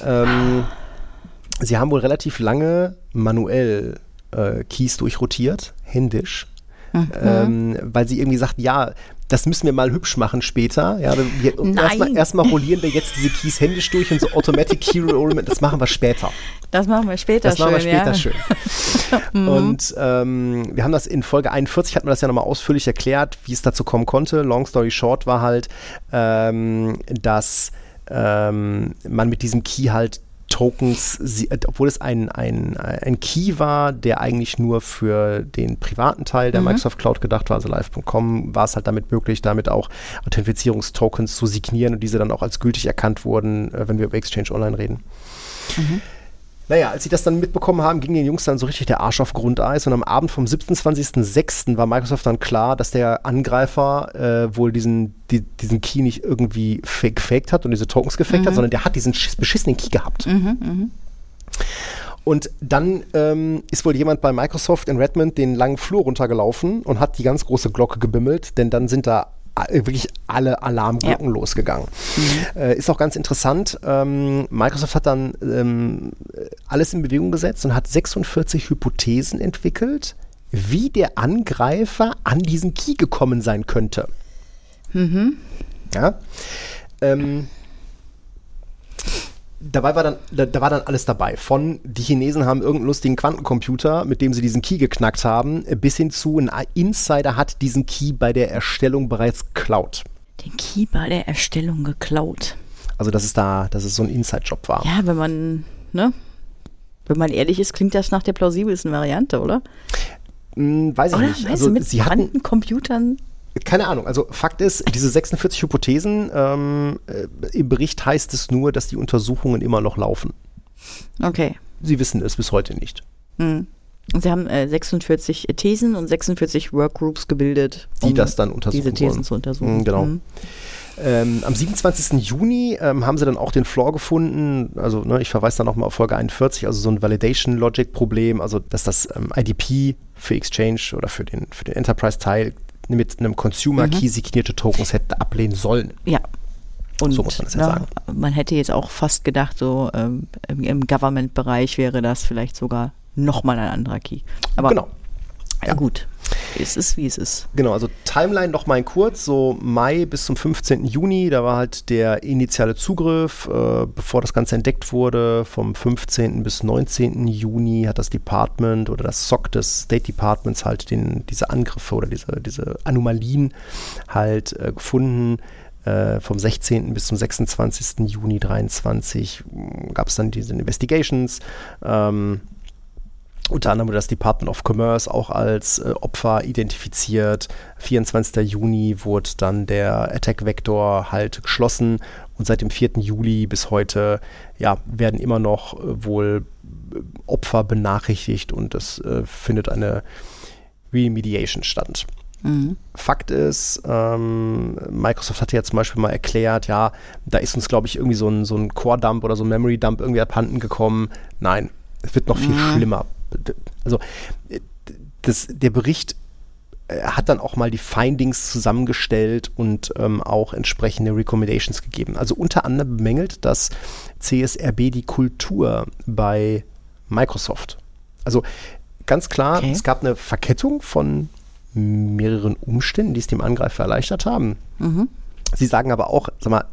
Sie haben wohl relativ lange manuell Keys durchrotiert, händisch, weil sie irgendwie sagten, ja, das müssen wir mal hübsch machen später. Ja, erstmal rollieren wir jetzt diese Keys händisch durch und so Automatic Key Rollment, das machen wir später. Das machen wir später schön. Und wir haben das in Folge 41, hatten wir das ja nochmal ausführlich erklärt, wie es dazu kommen konnte. Long story short war halt, dass man mit diesem Key halt Tokens, obwohl es ein Key war, der eigentlich nur für den privaten Teil der Microsoft Cloud gedacht war, also live.com, war es halt damit möglich, damit auch Authentifizierungstokens zu signieren und diese dann auch als gültig erkannt wurden, wenn wir über Exchange Online reden. Naja, als sie das dann mitbekommen haben, ging den Jungs dann so richtig der Arsch auf Grundeis und am Abend vom 27.06. war Microsoft dann klar, dass der Angreifer wohl diesen Key nicht irgendwie gefaked hat und diese Tokens gefaked hat, sondern der hat diesen beschissenen Key gehabt. Und dann ist wohl jemand bei Microsoft in Redmond den langen Flur runtergelaufen und hat die ganz große Glocke gebimmelt, denn dann sind da wirklich alle Alarmglocken losgegangen. Ist auch ganz interessant. Microsoft hat dann alles in Bewegung gesetzt und hat 46 Hypothesen entwickelt, wie der Angreifer an diesen Key gekommen sein könnte. Ja. Dabei war dann alles dabei. Von die Chinesen haben irgendeinen lustigen Quantencomputer, mit dem sie diesen Key geknackt haben, bis hin zu ein Insider hat diesen Key bei der Erstellung bereits geklaut. Den Key bei der Erstellung geklaut. Also dass es so ein Inside-Job war. Ja, wenn man ehrlich ist, klingt das nach der plausibelsten Variante, oder? Weiß ich nicht. Also mit Quantencomputern? Keine Ahnung, also Fakt ist, diese 46 Hypothesen, im Bericht heißt es nur, dass die Untersuchungen immer noch laufen. Okay. Sie wissen es bis heute nicht. Und sie haben 46 Thesen und 46 Workgroups gebildet, die das dann untersuchen diese Thesen zu untersuchen. Genau. Am 27. Juni haben sie dann auch den Flaw gefunden, also ich verweise dann nochmal auf Folge 41, also so ein Validation-Logic-Problem, also dass das IDP für Exchange oder für den Enterprise-Teil mit einem Consumer-Key signierte Tokens hätte ablehnen sollen. Ja. Und so muss man das ja sagen. Man hätte jetzt auch fast gedacht, so im Government-Bereich wäre das vielleicht sogar nochmal ein anderer Key. Aber genau. Ja gut, es ist, wie es ist. Genau, also Timeline noch mal in kurz, so Mai bis zum 15. Juni, da war halt der initiale Zugriff, bevor das Ganze entdeckt wurde. Vom 15. bis 19. Juni hat das Department oder das SOC des State Departments halt diese Angriffe oder diese Anomalien halt gefunden. Vom 16. bis zum 26. Juni 23 gab es dann diese Investigations. Unter anderem wurde das Department of Commerce auch als Opfer identifiziert. 24. Juni wurde dann der Attack-Vektor halt geschlossen und seit dem 4. Juli bis heute werden immer noch wohl Opfer benachrichtigt und es findet eine Remediation statt. Fakt ist, Microsoft hatte ja zum Beispiel mal erklärt, da ist uns, glaube ich, irgendwie so ein Core-Dump oder so ein Memory-Dump irgendwie abhanden gekommen. Nein, es wird noch viel schlimmer. Also der Bericht hat dann auch mal die Findings zusammengestellt und auch entsprechende Recommendations gegeben. Also unter anderem bemängelt das CSRB die Kultur bei Microsoft. Also ganz klar, Es gab eine Verkettung von mehreren Umständen, die es dem Angreifer erleichtert haben. Sie sagen aber auch, sag mal,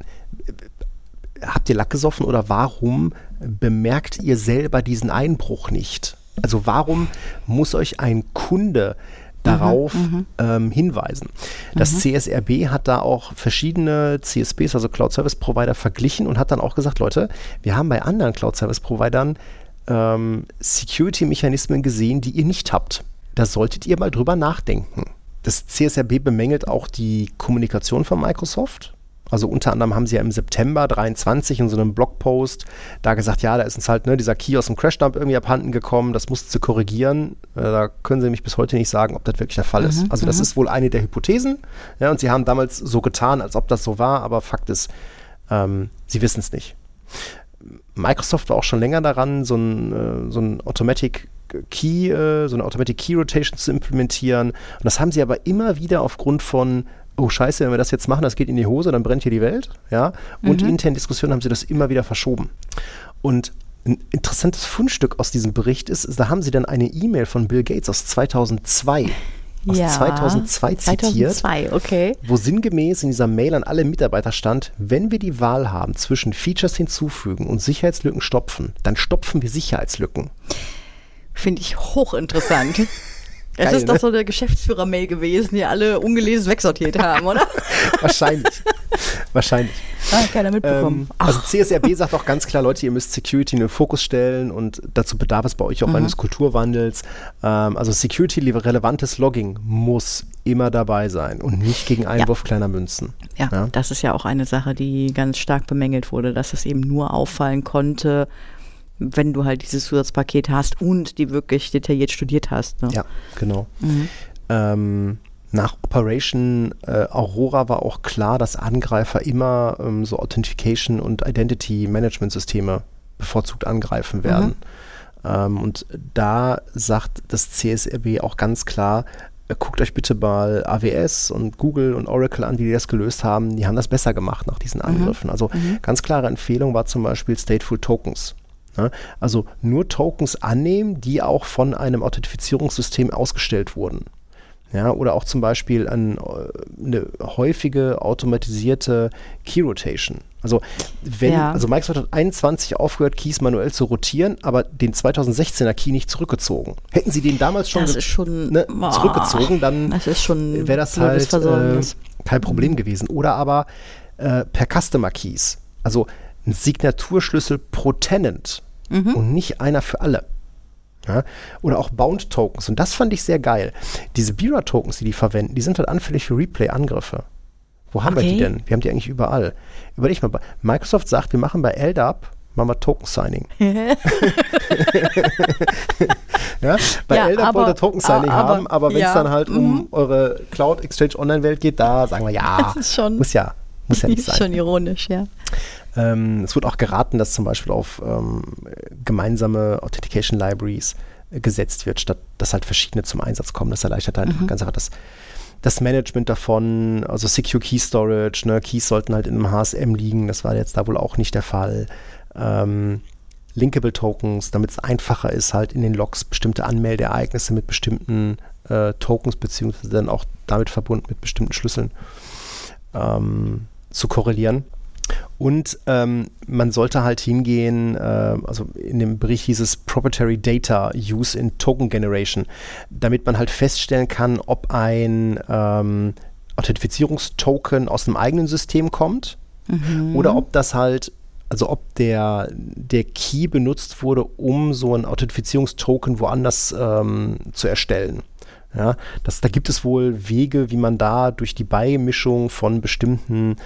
habt ihr Lack gesoffen oder warum bemerkt ihr selber diesen Einbruch nicht? Also warum muss euch ein Kunde darauf hinweisen? Das CSRB hat da auch verschiedene CSPs, also Cloud Service Provider, verglichen und hat dann auch gesagt, Leute, wir haben bei anderen Cloud Service Providern Security-Mechanismen gesehen, die ihr nicht habt. Da solltet ihr mal drüber nachdenken. Das CSRB bemängelt auch die Kommunikation von Microsoft. Also unter anderem haben sie ja im September 23 in so einem Blogpost da gesagt, da ist uns halt dieser Key aus dem Crashdump irgendwie abhanden gekommen, das mussten sie korrigieren. Da können sie nämlich bis heute nicht sagen, ob das wirklich der Fall ist. Also das ist wohl eine der Hypothesen. Ja, und sie haben damals so getan, als ob das so war, aber Fakt ist, sie wissen es nicht. Microsoft war auch schon länger daran, so ein Automatic Key, so eine Automatic Key Rotation zu implementieren. Und das haben sie aber immer wieder aufgrund von oh scheiße, wenn wir das jetzt machen, das geht in die Hose, dann brennt hier die Welt. Ja? Und intern Diskussionen haben sie das immer wieder verschoben. Und ein interessantes Fundstück aus diesem Bericht ist, da haben sie dann eine E-Mail von Bill Gates aus 2002 aus 2002 zitiert, 2002, okay. wo sinngemäß in dieser Mail an alle Mitarbeiter stand, wenn wir die Wahl haben zwischen Features hinzufügen und Sicherheitslücken stopfen, dann stopfen wir Sicherheitslücken. Finde ich hochinteressant. Es Geil, ist ne? doch so eine Geschäftsführer-Mail gewesen, die alle ungelesen wegsortiert haben, oder? Wahrscheinlich. Keiner mitbekommen. Also CSRB sagt auch ganz klar, Leute, ihr müsst Security in den Fokus stellen und dazu bedarf es bei euch auch eines Kulturwandels. Also Security-relevantes Logging muss immer dabei sein und nicht gegen Einwurf kleiner Münzen. Ja, das ist ja auch eine Sache, die ganz stark bemängelt wurde, dass es eben nur auffallen konnte, wenn du halt dieses Zusatzpaket hast und die wirklich detailliert studiert hast. Ne? Ja, genau. Nach Operation Aurora war auch klar, dass Angreifer immer so Authentication und Identity Management Systeme bevorzugt angreifen werden. Und da sagt das CSRB auch ganz klar, guckt euch bitte mal AWS und Google und Oracle an, wie die das gelöst haben. Die haben das besser gemacht nach diesen Angriffen. Also ganz klare Empfehlung war zum Beispiel Stateful Tokens. Ja, also nur Tokens annehmen, die auch von einem Authentifizierungssystem ausgestellt wurden. Ja, oder auch zum Beispiel eine häufige automatisierte Key Rotation. Also also Microsoft hat 21 aufgehört, Keys manuell zu rotieren, aber den 2016er Key nicht zurückgezogen. Hätten sie den damals schon, zurückgezogen, dann wäre das halt kein Problem gewesen. Oder aber per Customer Keys. Also ein Signaturschlüssel pro Tenant und nicht einer für alle. Ja? Oder auch Bound-Tokens. Und das fand ich sehr geil. Diese Bira-Tokens, die verwenden, die sind halt anfällig für Replay-Angriffe. Wo haben wir die denn? Wir haben die eigentlich überall. Überleg mal, Microsoft sagt, wir machen bei LDAP Token-Signing. Ja? Bei LDAP wollt ihr Token-Signing haben, aber wenn es dann halt um eure Cloud-Exchange-Online-Welt geht, da sagen wir, muss ja nicht sein. Ist schon ironisch, ja. Es wird auch geraten, dass zum Beispiel auf gemeinsame Authentication Libraries gesetzt wird, statt dass halt verschiedene zum Einsatz kommen. Das erleichtert halt ganz einfach das Management davon, also Secure Key Storage, ne? Keys sollten halt in einem HSM liegen, das war jetzt da wohl auch nicht der Fall. Linkable Tokens, damit es einfacher ist, halt in den Logs bestimmte Anmeldeereignisse mit bestimmten Tokens, beziehungsweise dann auch damit verbunden mit bestimmten Schlüsseln zu korrelieren. Und man sollte halt hingehen, also in dem Bericht hieß es Proprietary Data Use in Token Generation, damit man halt feststellen kann, ob ein Authentifizierungstoken aus einem eigenen System kommt oder ob das halt, also ob der Key benutzt wurde, um so ein Authentifizierungstoken woanders zu erstellen. Ja, da gibt es wohl Wege, wie man da durch die Beimischung von bestimmten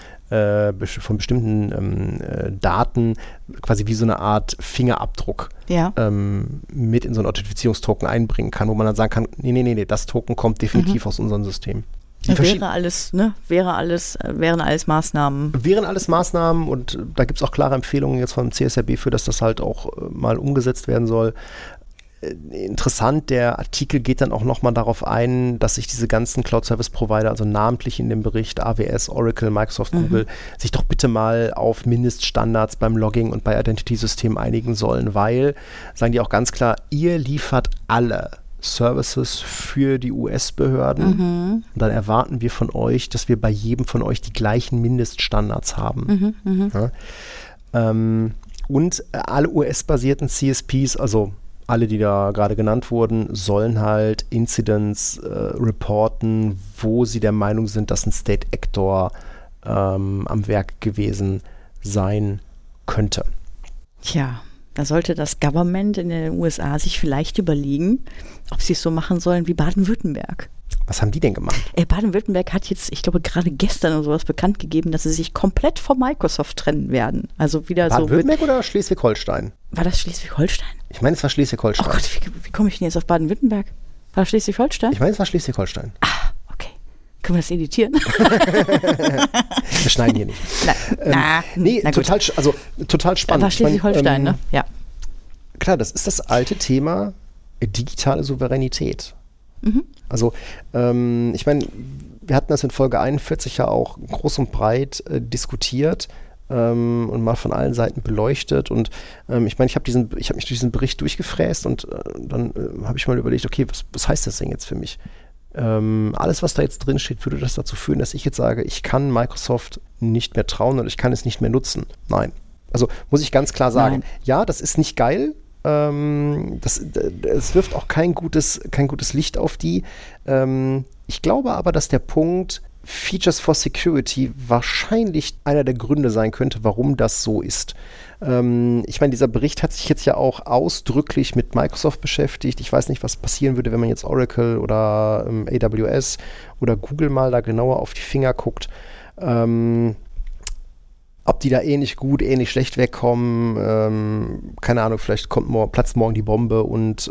Daten quasi wie so eine Art Fingerabdruck mit in so einen Authentifizierungstoken einbringen kann, wo man dann sagen kann, nee, das Token kommt definitiv aus unserem System. Wären alles Maßnahmen. Wären alles Maßnahmen und da gibt es auch klare Empfehlungen jetzt vom CSRB für, dass das halt auch mal umgesetzt werden soll. Interessant, der Artikel geht dann auch nochmal darauf ein, dass sich diese ganzen Cloud-Service-Provider, also namentlich in dem Bericht AWS, Oracle, Microsoft, Google, sich doch bitte mal auf Mindeststandards beim Logging und bei Identity-Systemen einigen sollen, weil, sagen die auch ganz klar, ihr liefert alle Services für die US-Behörden und dann erwarten wir von euch, dass wir bei jedem von euch die gleichen Mindeststandards haben. Ja? Und alle US-basierten CSPs, also alle, die da gerade genannt wurden, sollen halt Incidents reporten, wo sie der Meinung sind, dass ein State Actor am Werk gewesen sein könnte. Tja, da sollte das Government in den USA sich vielleicht überlegen, ob sie es so machen sollen wie Baden-Württemberg. Was haben die denn gemacht? Baden-Württemberg hat jetzt, ich glaube, gerade gestern oder sowas bekannt gegeben, dass sie sich komplett von Microsoft trennen werden. Also wieder Baden-Württemberg oder Schleswig-Holstein? War das Schleswig-Holstein? Ich meine, es war Schleswig-Holstein. Oh Gott, wie komme ich denn jetzt auf Baden-Württemberg? War das Schleswig-Holstein? Ich meine, es war Schleswig-Holstein. Ah, okay. Können wir das editieren? Wir schneiden hier nicht. Total spannend. War Schleswig-Holstein, ne? Ja. Klar, das ist das alte Thema digitale Souveränität. Also, ich meine, wir hatten das in Folge 41 ja auch groß und breit diskutiert und mal von allen Seiten beleuchtet. Und ich meine, ich habe mich durch diesen Bericht durchgefräst und dann habe ich mal überlegt, okay, was heißt das denn jetzt für mich? Alles, was da jetzt drin steht, würde das dazu führen, dass ich jetzt sage, ich kann Microsoft nicht mehr trauen und ich kann es nicht mehr nutzen. Nein. Also muss ich ganz klar sagen, ja, das ist nicht geil. Es wirft auch kein gutes Licht auf die. Ich glaube aber, dass der Punkt Features for Security wahrscheinlich einer der Gründe sein könnte, warum das so ist. Ich meine, dieser Bericht hat sich jetzt ja auch ausdrücklich mit Microsoft beschäftigt. Ich weiß nicht, was passieren würde, wenn man jetzt Oracle oder AWS oder Google mal da genauer auf die Finger guckt. Ob die da ähnlich gut, ähnlich schlecht wegkommen, keine Ahnung, vielleicht platzt morgen die Bombe und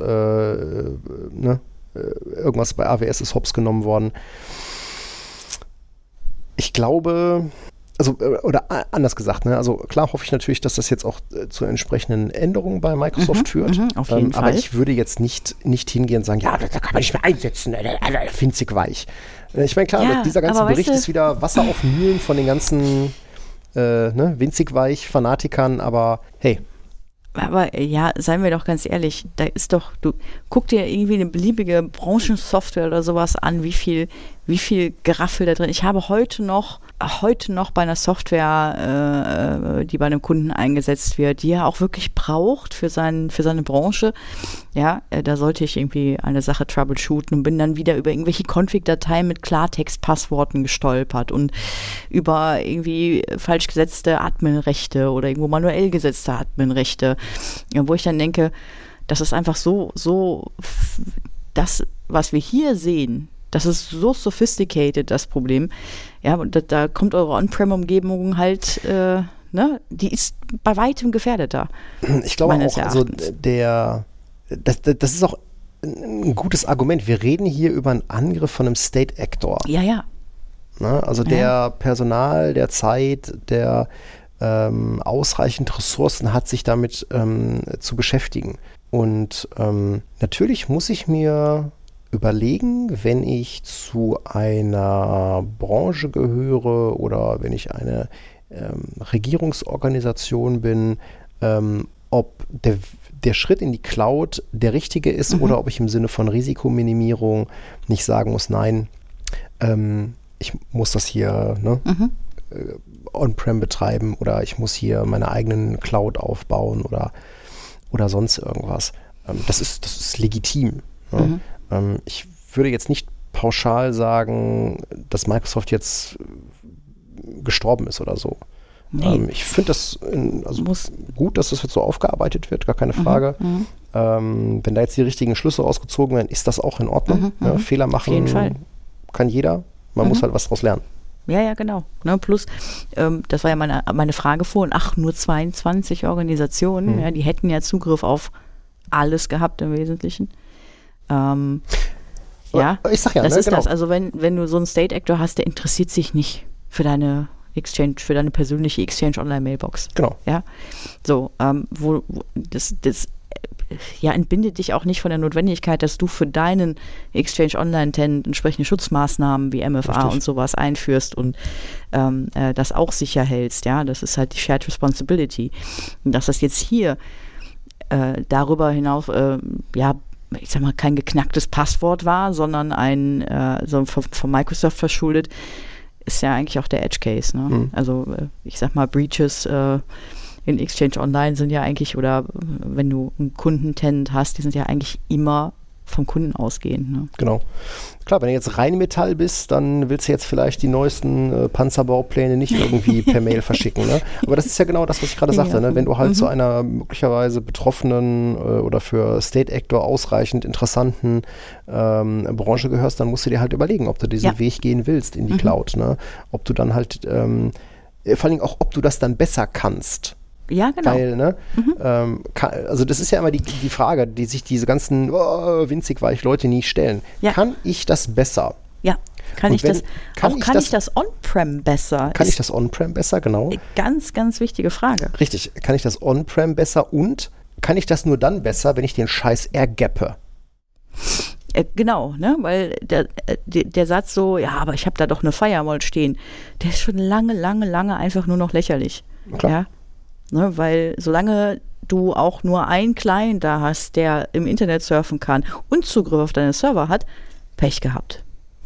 irgendwas bei AWS ist hops genommen worden. Ich glaube, oder anders gesagt, also klar hoffe ich natürlich, dass das jetzt auch zu entsprechenden Änderungen bei Microsoft führt. Auf jeden Fall. Aber ich würde jetzt nicht hingehen und sagen, ja, das kann man nicht mehr einsetzen, winzig weich. Ich meine, klar, dieser ganze Bericht ist wieder Wasser auf Mühlen von den ganzen winzig weich Fanatikern, aber hey. Aber ja, seien wir doch ganz ehrlich, da ist doch, guck dir irgendwie eine beliebige Branchensoftware oder sowas an, wie viel Geraffel da drin. Ich habe heute noch bei einer Software, die bei einem Kunden eingesetzt wird, die er auch wirklich braucht für seine Branche. Ja, da sollte ich irgendwie eine Sache troubleshooten und bin dann wieder über irgendwelche Config-Dateien mit Klartext-Passworten gestolpert und über irgendwie falsch gesetzte Adminrechte oder irgendwo manuell gesetzte Adminrechte, wo ich dann denke, das ist einfach so das, was wir hier sehen, das ist so sophisticated, das Problem. Ja, und da kommt eure On-Prem-Umgebung halt, die ist bei weitem gefährdeter. Ich glaube auch, also das ist auch ein gutes Argument. Wir reden hier über einen Angriff von einem State Actor. Ja. Ne? Also der Personal, der Zeit, der ausreichend Ressourcen hat, sich damit zu beschäftigen. Und natürlich muss ich mir überlegen, wenn ich zu einer Branche gehöre oder wenn ich eine Regierungsorganisation bin, ob der Schritt in die Cloud der richtige ist oder ob ich im Sinne von Risikominimierung nicht sagen muss, nein, ich muss das hier on-prem betreiben oder ich muss hier meine eigenen Cloud aufbauen oder sonst irgendwas. Das ist legitim. Ne? Ich würde jetzt nicht pauschal sagen, dass Microsoft jetzt gestorben ist oder so. Nee. Ich finde das gut, dass das jetzt so aufgearbeitet wird, gar keine Frage. Wenn da jetzt die richtigen Schlüsse rausgezogen werden, ist das auch in Ordnung. Fehler machen auf jeden Fall. Kann jeder. Man muss halt was daraus lernen. Ja, genau. Ne, plus, das war ja meine Frage vorhin, nur 22 Organisationen, die hätten ja Zugriff auf alles gehabt im Wesentlichen. Ich sag ja, das ne, ist genau. das. Also wenn du so einen State Actor hast, der interessiert sich nicht für deine Exchange, für deine persönliche Exchange Online Mailbox. Genau. Ja. So, wo das entbindet dich auch nicht von der Notwendigkeit, dass du für deinen Exchange Online Tenant entsprechende Schutzmaßnahmen wie MFA Richtig. und sowas einführst und das auch sicher hältst. Ja, das ist halt die Shared Responsibility. Und dass das jetzt hier darüber hinaus, ich sag mal, kein geknacktes Passwort war, sondern ein von Microsoft verschuldet, ist ja eigentlich auch der Edge Case. Ne? Also ich sag mal, Breaches in Exchange Online sind ja eigentlich, oder wenn du einen Kundentenant hast, die sind ja eigentlich immer vom Kunden ausgehend. Ne? Genau. Klar, wenn du jetzt Rheinmetall bist, dann willst du jetzt vielleicht die neuesten Panzerbaupläne nicht irgendwie per Mail verschicken. Ne? Aber das ist ja genau das, was ich gerade sagte. Ne? Wenn du halt zu einer möglicherweise betroffenen oder für State Actor ausreichend interessanten Branche gehörst, dann musst du dir halt überlegen, ob du diesen Weg gehen willst in die Cloud. Ne? Ob du dann halt, vor allen Dingen auch, ob du das dann besser kannst. Ja, genau. Weil, ne, also das ist ja immer die Frage, die sich diese ganzen winzig weich Leute nie stellen. Ja. Kann ich das besser? Ja. Kann ich das On-Prem besser? Kann ich das On-Prem besser, genau. Ganz, ganz wichtige Frage. Richtig. Kann ich das On-Prem besser und kann ich das nur dann besser, wenn ich den Scheiß ergappe? Genau, ne, weil der Satz so, ja, aber ich habe da doch eine Firewall stehen, der ist schon lange einfach nur noch lächerlich. Klar. Ja. Ne, weil solange du auch nur einen Client da hast, der im Internet surfen kann und Zugriff auf deine Server hat, Pech gehabt.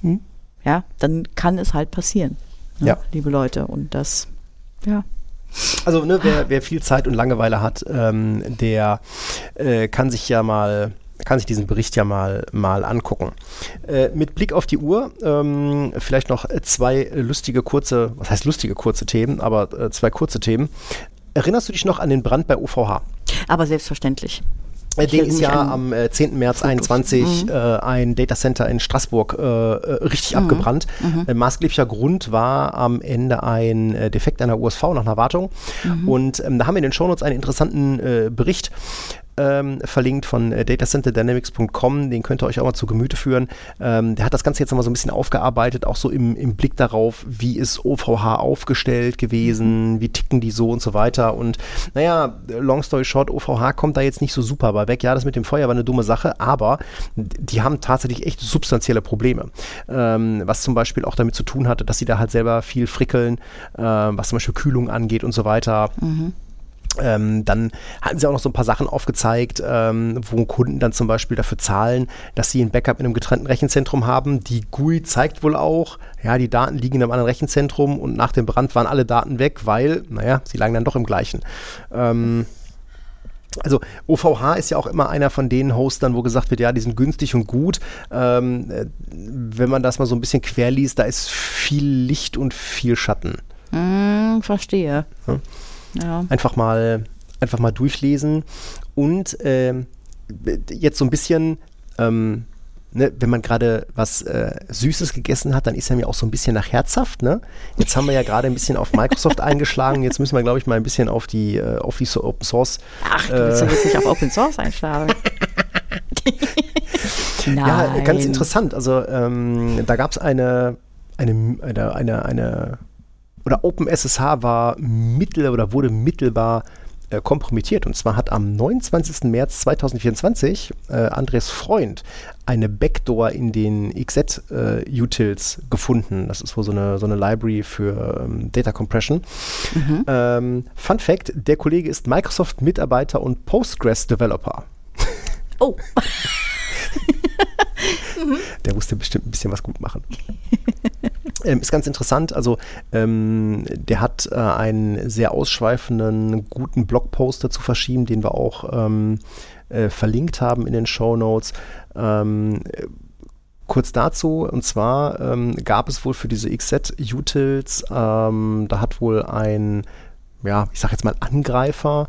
ja, dann kann es halt passieren, ne, Ja. liebe Leute. Und das, ja. Also wer viel Zeit und Langeweile hat, der kann sich diesen Bericht ja mal angucken. Mit Blick auf die Uhr, vielleicht noch zwei kurze Themen, aber zwei kurze Themen. Erinnerst du dich noch an den Brand bei OVH? Aber selbstverständlich. Den ist ja am 10. März 2021 ein Datacenter in Straßburg richtig abgebrannt. Maßgeblicher Grund war am Ende ein Defekt einer USV nach einer Wartung. Und da haben wir in den Shownotes einen interessanten Bericht verlinkt von datacenterdynamics.com, den könnt ihr euch auch mal zu Gemüte führen. Der hat das Ganze jetzt nochmal so ein bisschen aufgearbeitet, auch so im Blick darauf, wie ist OVH aufgestellt gewesen, wie ticken die so und so weiter. Und naja, long story short, OVH kommt da jetzt nicht so super bei weg. Ja, das mit dem Feuer war eine dumme Sache, aber die haben tatsächlich echt substanzielle Probleme. Was zum Beispiel auch damit zu tun hatte, dass sie da halt selber viel frickeln, was zum Beispiel Kühlung angeht und so weiter. Dann hatten sie auch noch so ein paar Sachen aufgezeigt, wo Kunden dann zum Beispiel dafür zahlen, dass sie ein Backup in einem getrennten Rechenzentrum haben. Die GUI zeigt wohl auch, ja, die Daten liegen in einem anderen Rechenzentrum und nach dem Brand waren alle Daten weg, weil, naja, sie lagen dann doch im gleichen. Also OVH ist ja auch immer einer von den Hostern, wo gesagt wird, ja, die sind günstig und gut. Wenn man das mal so ein bisschen querliest, da ist viel Licht und viel Schatten. Verstehe. Ja. Einfach mal durchlesen und jetzt so ein bisschen, wenn man gerade was Süßes gegessen hat, dann ist er mir auch so ein bisschen nach herzhaft. Ne? Jetzt haben wir ja gerade ein bisschen auf Microsoft eingeschlagen, jetzt müssen wir, glaube ich, mal ein bisschen auf die Open Source. Ach, du willst ja jetzt nicht auf Open Source einschlagen. Nein. Ja, ganz interessant. Also da gab es eine oder OpenSSH wurde mittelbar kompromittiert. Und zwar hat am 29. März 2024 Andres Freund eine Backdoor in den XZ-Utils gefunden. Das ist wohl so eine Library für Data Compression. Fun Fact, der Kollege ist Microsoft-Mitarbeiter und Postgres-Developer. Oh. Der musste bestimmt ein bisschen was gut machen. Ist ganz interessant, also der hat einen sehr ausschweifenden, guten Blogpost dazu verschrieben, den wir auch verlinkt haben in den Shownotes. Kurz dazu, und zwar gab es wohl für diese XZ-Utils, da hat wohl ein, ja, ich sag jetzt mal Angreifer,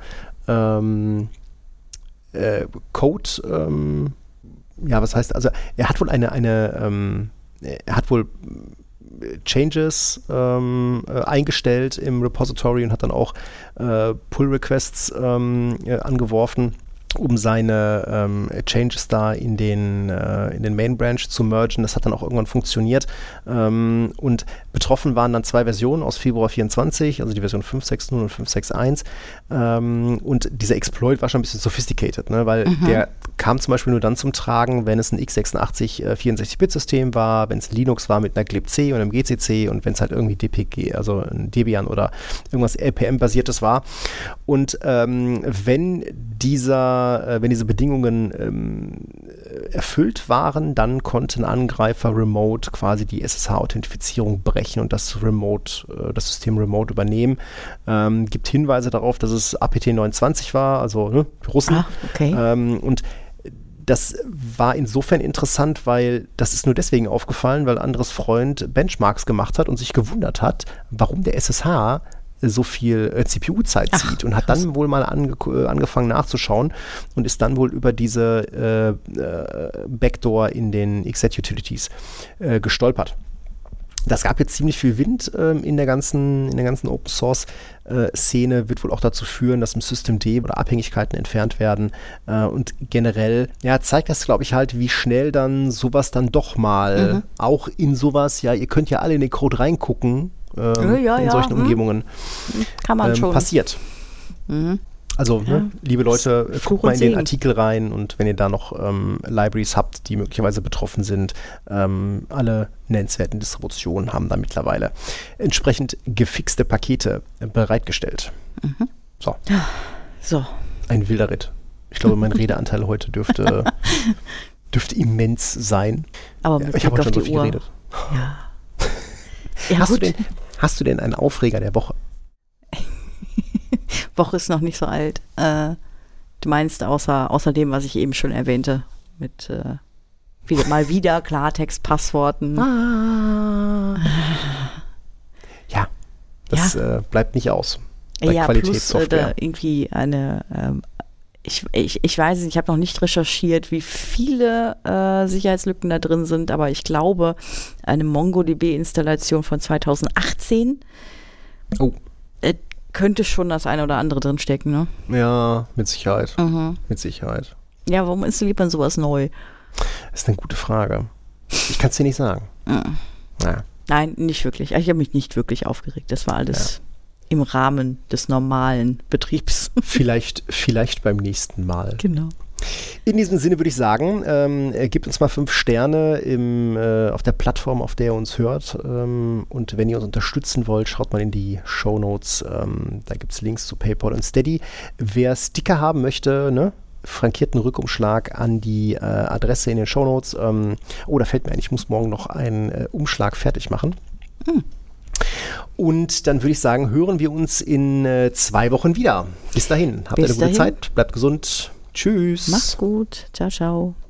Code, ja, was heißt, also er hat wohl er hat wohl Changes eingestellt im Repository und hat dann auch Pull-Requests angeworfen, um seine Changes da in den Main-Branch zu mergen. Das hat dann auch irgendwann funktioniert. Und betroffen waren dann zwei Versionen aus Februar 24, also die Version 5.6.0 und 5.6.1. Und dieser Exploit war schon ein bisschen sophisticated, ne? Weil der kam zum Beispiel nur dann zum Tragen, wenn es ein x86 64-Bit-System war, wenn es Linux war mit einer glibc und einem GCC und wenn es halt irgendwie DPG, also ein Debian oder irgendwas LPM-basiertes war. Und wenn diese Bedingungen erfüllt waren, dann konnte ein Angreifer remote quasi die SSH-Authentifizierung brechen und das System remote übernehmen. Gibt Hinweise darauf, dass es APT 29 war, also die Russen. Ah, okay. Und das war insofern interessant, weil das ist nur deswegen aufgefallen, weil Andres Freund Benchmarks gemacht hat und sich gewundert hat, warum der SSH so viel CPU-Zeit zieht und hat dann wohl mal angefangen nachzuschauen und ist dann wohl über diese Backdoor in den XZ-Utilities gestolpert. Das gab jetzt ziemlich viel Wind in der ganzen Open-Source-Szene, wird wohl auch dazu führen, dass im Systemd oder Abhängigkeiten entfernt werden. Und generell zeigt das, glaube ich, halt, wie schnell dann sowas dann doch mal auch in sowas, ja, ihr könnt ja alle in den Code reingucken, in solchen Umgebungen kann man schon. Passiert. Also, liebe Leute, guckt mal in den Artikel rein und wenn ihr da noch Libraries habt, die möglicherweise betroffen sind, alle nennenswerten Distributionen haben da mittlerweile entsprechend gefixte Pakete bereitgestellt. So. Ein wilder Ritt. Ich glaube, mein Redeanteil heute dürfte immens sein. Aber mit ich habe Blick schon auf so die viel Uhr. geredet. Ja. Ja, Hast du denn einen Aufreger der Woche? Woche ist noch nicht so alt. Du meinst außer dem, was ich eben schon erwähnte, mit mal wieder Klartext-Passworten. Ja, das bleibt nicht aus. Bei Ja, Qualitätssoftware. plus irgendwie eine, ich weiß nicht, ich habe noch nicht recherchiert, wie viele Sicherheitslücken da drin sind, aber ich glaube, eine MongoDB-Installation von 2018 könnte schon das eine oder andere drin stecken, ne? Ja, mit Sicherheit. Mit Sicherheit. Ja, warum installiert man sowas neu? Das ist eine gute Frage. Ich kann es dir nicht sagen. Ja. Nein, nicht wirklich. Ich habe mich nicht wirklich aufgeregt. Das war alles im Rahmen des normalen Betriebs. Vielleicht beim nächsten Mal. Genau. In diesem Sinne würde ich sagen, gebt uns mal 5 Sterne auf der Plattform, auf der ihr uns hört. Und wenn ihr uns unterstützen wollt, schaut mal in die Shownotes. Da gibt es Links zu PayPal und Steady. Wer Sticker haben möchte, ne? Frankierten Rückumschlag an die Adresse in den Shownotes. Da fällt mir ein, ich muss morgen noch einen Umschlag fertig machen. Und dann würde ich sagen, hören wir uns in 2 Wochen wieder. Bis dahin. Habt eine gute Zeit. Bleibt gesund. Tschüss. Mach's gut. Ciao, ciao.